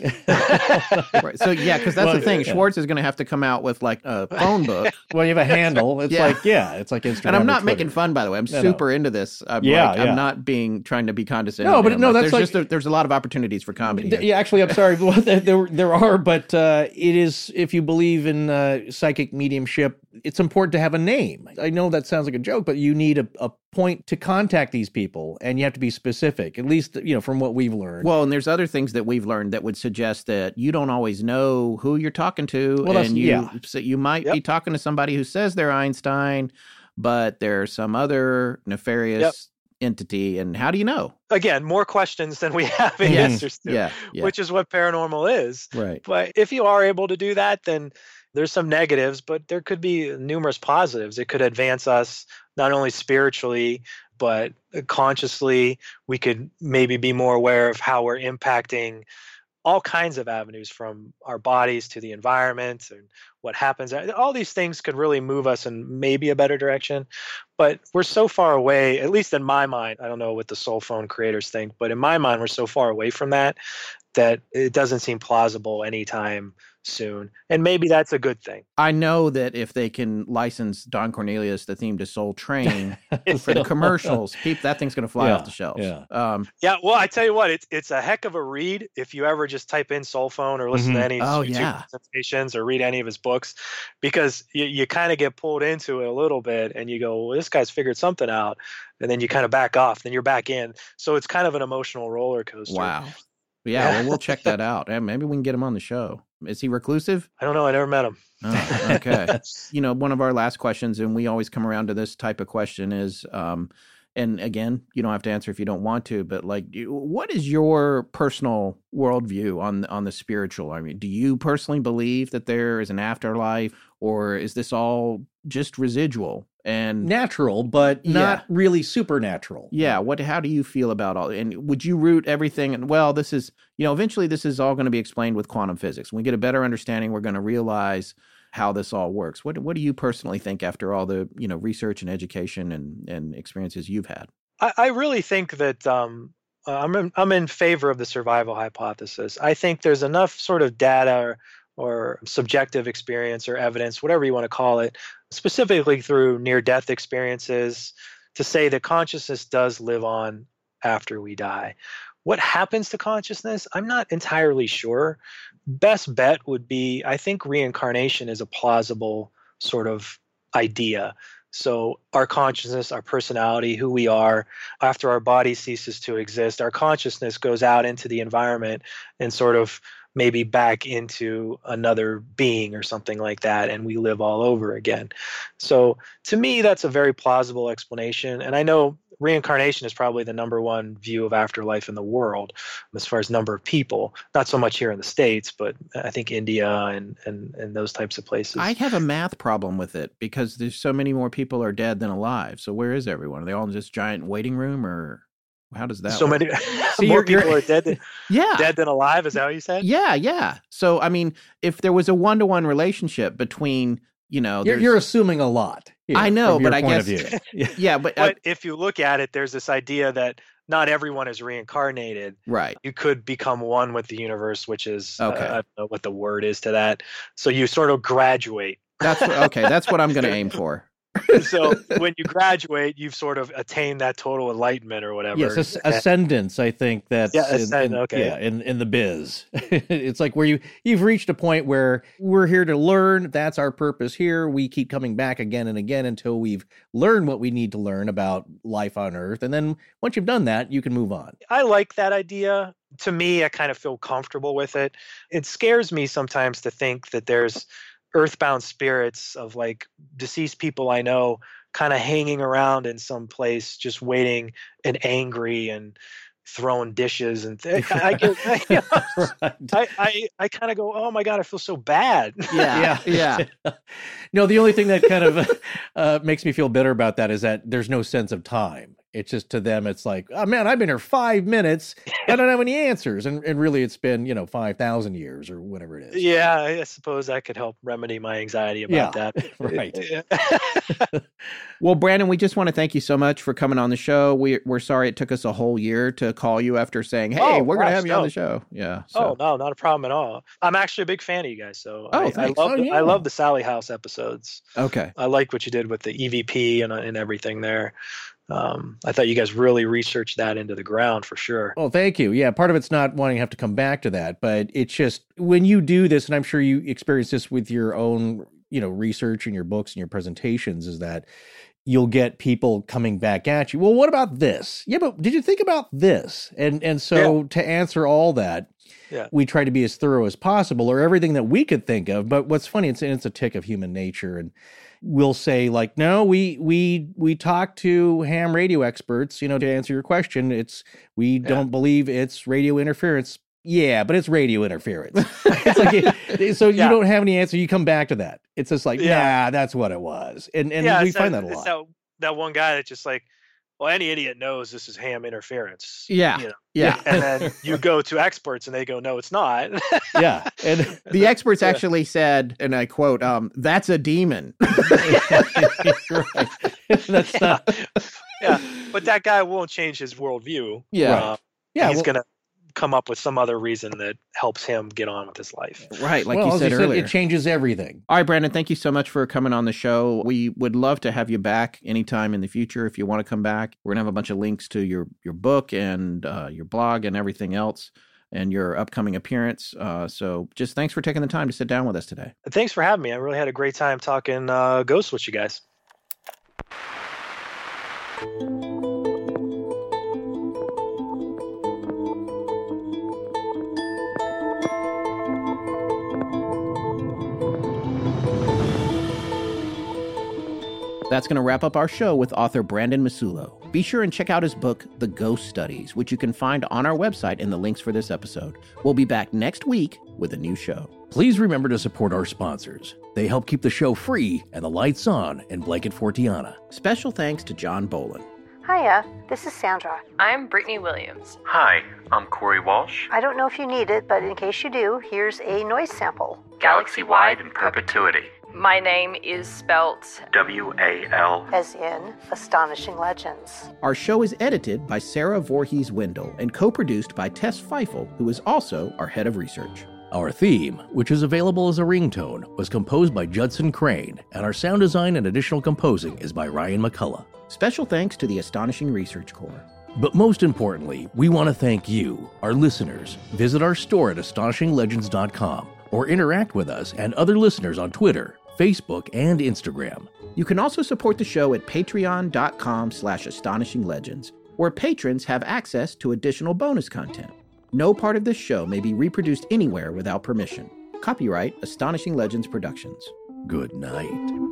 Right. So, because that's the thing. Schwartz is going to have to come out with like a phone book. Well, you have a handle. It's it's like Instagram. And I'm not making fun, by the way. I'm super into this. I'm not trying to be condescending. No, but there's a lot of opportunities for comedy. Yeah, actually, I'm sorry. There are, but it is, if you believe in psychic mediumship, it's important to have a name. I know that sounds like a joke, but you need a point to contact these people, and you have to be specific, at least, from what we've learned. Well, and there's other things that we've learned that would suggest that you don't always know who you're talking to. Well, so you might be talking to somebody who says they're Einstein, but there's some other nefarious entity. And how do you know? Again, more questions than we have answers to, which is what paranormal is. Right. But if you are able to do that, then there's some negatives, but there could be numerous positives. It could advance us not only spiritually, but consciously. We could maybe be more aware of how we're impacting all kinds of avenues, from our bodies to the environment and what happens. All these things could really move us in maybe a better direction. But we're so far away, at least in my mind. I don't know what the soul phone creators think, but in my mind, we're so far away from that it doesn't seem plausible anytime soon. And maybe that's a good thing. I know that if they can license Don Cornelius, the theme to Soul Train, for the commercials, that thing's going to fly off the shelves. Well, I tell you what, it's a heck of a read if you ever just type in soul phone or listen to any YouTube presentations or read any of his books, because you kind of get pulled into it a little bit and you go, well, this guy's figured something out. And then you kind of back off, then you're back in. So it's kind of an emotional roller coaster. Wow. Yeah, well, we'll check that out. And maybe we can get him on the show. Is he reclusive? I don't know. I never met him. Oh, okay. One of our last questions, and we always come around to this type of question, is, and again, you don't have to answer if you don't want to, but what is your personal worldview on the spiritual? I mean, do you personally believe that there is an afterlife, or is this all just residual and natural, but not really supernatural? Yeah. How do you feel about all? And would you root everything? And this is, eventually this is all going to be explained with quantum physics. When we get a better understanding, we're going to realize how this all works. What do you personally think after all the, research and education and experiences you've had? I really think that I'm in favor of the survival hypothesis. I think there's enough sort of data or subjective experience or evidence, whatever you want to call it, specifically through near-death experiences, to say that consciousness does live on after we die. What happens to consciousness? I'm not entirely sure. Best bet would be, I think reincarnation is a plausible sort of idea. So our consciousness, our personality, who we are, after our body ceases to exist, our consciousness goes out into the environment and sort of maybe back into another being or something like that, and we live all over again. So to me, that's a very plausible explanation. And I know reincarnation is probably the number one view of afterlife in the world as far as number of people, not so much here in the States, but I think India and those types of places. I have a math problem with it because there's so many more people are dead than alive. So where is everyone? Are they all in this giant waiting room, or how does that work? Many more people are dead than alive, is that what you said? Yeah. So, I mean, if there was a one-to-one relationship between, You're assuming a lot. I know, but I guess... Yeah, but if you look at it, there's this idea that not everyone is reincarnated. Right. You could become one with the universe, which is, I don't know what the word is to that. So you sort of graduate. That's what I'm going to aim for. So when you graduate, you've sort of attained that total enlightenment or whatever. Yes, ascendance, I think that's in the biz. It's like where you've reached a point where we're here to learn. That's our purpose here. We keep coming back again and again until we've learned what we need to learn about life on Earth. And then once you've done that, you can move on. I like that idea. To me, I kind of feel comfortable with it. It scares me sometimes to think that there's earthbound spirits of like deceased people I know kind of hanging around in some place just waiting and angry and throwing dishes and I kind of go, oh my God, I feel so bad. Yeah. No, the only thing that kind of makes me feel bitter about that is that there's no sense of time. It's just, to them, it's like, oh man, I've been here 5 minutes. I don't have any answers. And really it's been, 5,000 years or whatever it is. Yeah, I suppose that could help remedy my anxiety about that. Right. Well, Brandon, we just want to thank you so much for coming on the show. We're sorry it took us a whole year to call you after saying, hey, we're going to have you on the show. Yeah. So. Oh, no, not a problem at all. I'm actually a big fan of you guys. So thanks. I love the Sally House episodes. Okay. I like what you did with the EVP and everything there. I thought you guys really researched that into the ground for sure. Well, thank you. Yeah, part of it's not wanting to have to come back to that, but it's just when you do this, and I'm sure you experience this with your own, research and your books and your presentations, is that you'll get people coming back at you. Well, what about this? Yeah, but did you think about this? And so to answer all that, we try to be as thorough as possible, or everything that we could think of. But what's funny, it's a tick of human nature, and we'll say like, no, we talked to ham radio experts, to answer your question. We don't believe it's radio interference. Yeah, but it's radio interference. It's like, so you don't have any answer. You come back to that. It's just like, nah, that's what it was. And we find that a lot. It's that one guy that's just like, well, any idiot knows this is ham interference. Yeah. Yeah. And then you go to experts and they go, no, it's not. Yeah. And the experts actually said, and I quote, that's a demon. Right. That's not. Yeah. But that guy won't change his worldview. Yeah. He's going to come up with some other reason that helps him get on with his life. Right, like you said earlier. It changes everything. All right, Brandon, thank you so much for coming on the show. We would love to have you back anytime in the future if you want to come back. We're going to have a bunch of links to your book and your blog and everything else, and your upcoming appearance. So just thanks for taking the time to sit down with us today. Thanks for having me. I really had a great time talking ghosts with you guys. That's going to wrap up our show with author Brandon Masulo. Be sure and check out his book, The Ghost Studies, which you can find on our website in the links for this episode. We'll be back next week with a new show. Please remember to support our sponsors. They help keep the show free and the lights on in Blanket Fortiana. Special thanks to John Bolin. Hiya, this is Sandra. I'm Brittany Williams. Hi, I'm Corey Walsh. I don't know if you need it, but in case you do, here's a noise sample. Galaxy-wide in perpetuity. My name is spelt W-A-L. As in Astonishing Legends. Our show is edited by Sarah Voorhees Wendell and co-produced by Tess Feifel, who is also our head of research. Our theme, which is available as a ringtone, was composed by Judson Crane, and our sound design and additional composing is by Ryan McCullough. Special thanks to the Astonishing Research Corps. But most importantly, we want to thank you, our listeners. Visit our store at astonishinglegends.com or interact with us and other listeners on Twitter, Facebook, and Instagram. You can also support the show at patreon.com/astonishinglegends, where patrons have access to additional bonus content. No part of this show may be reproduced anywhere without permission. Copyright Astonishing Legends Productions. Good night.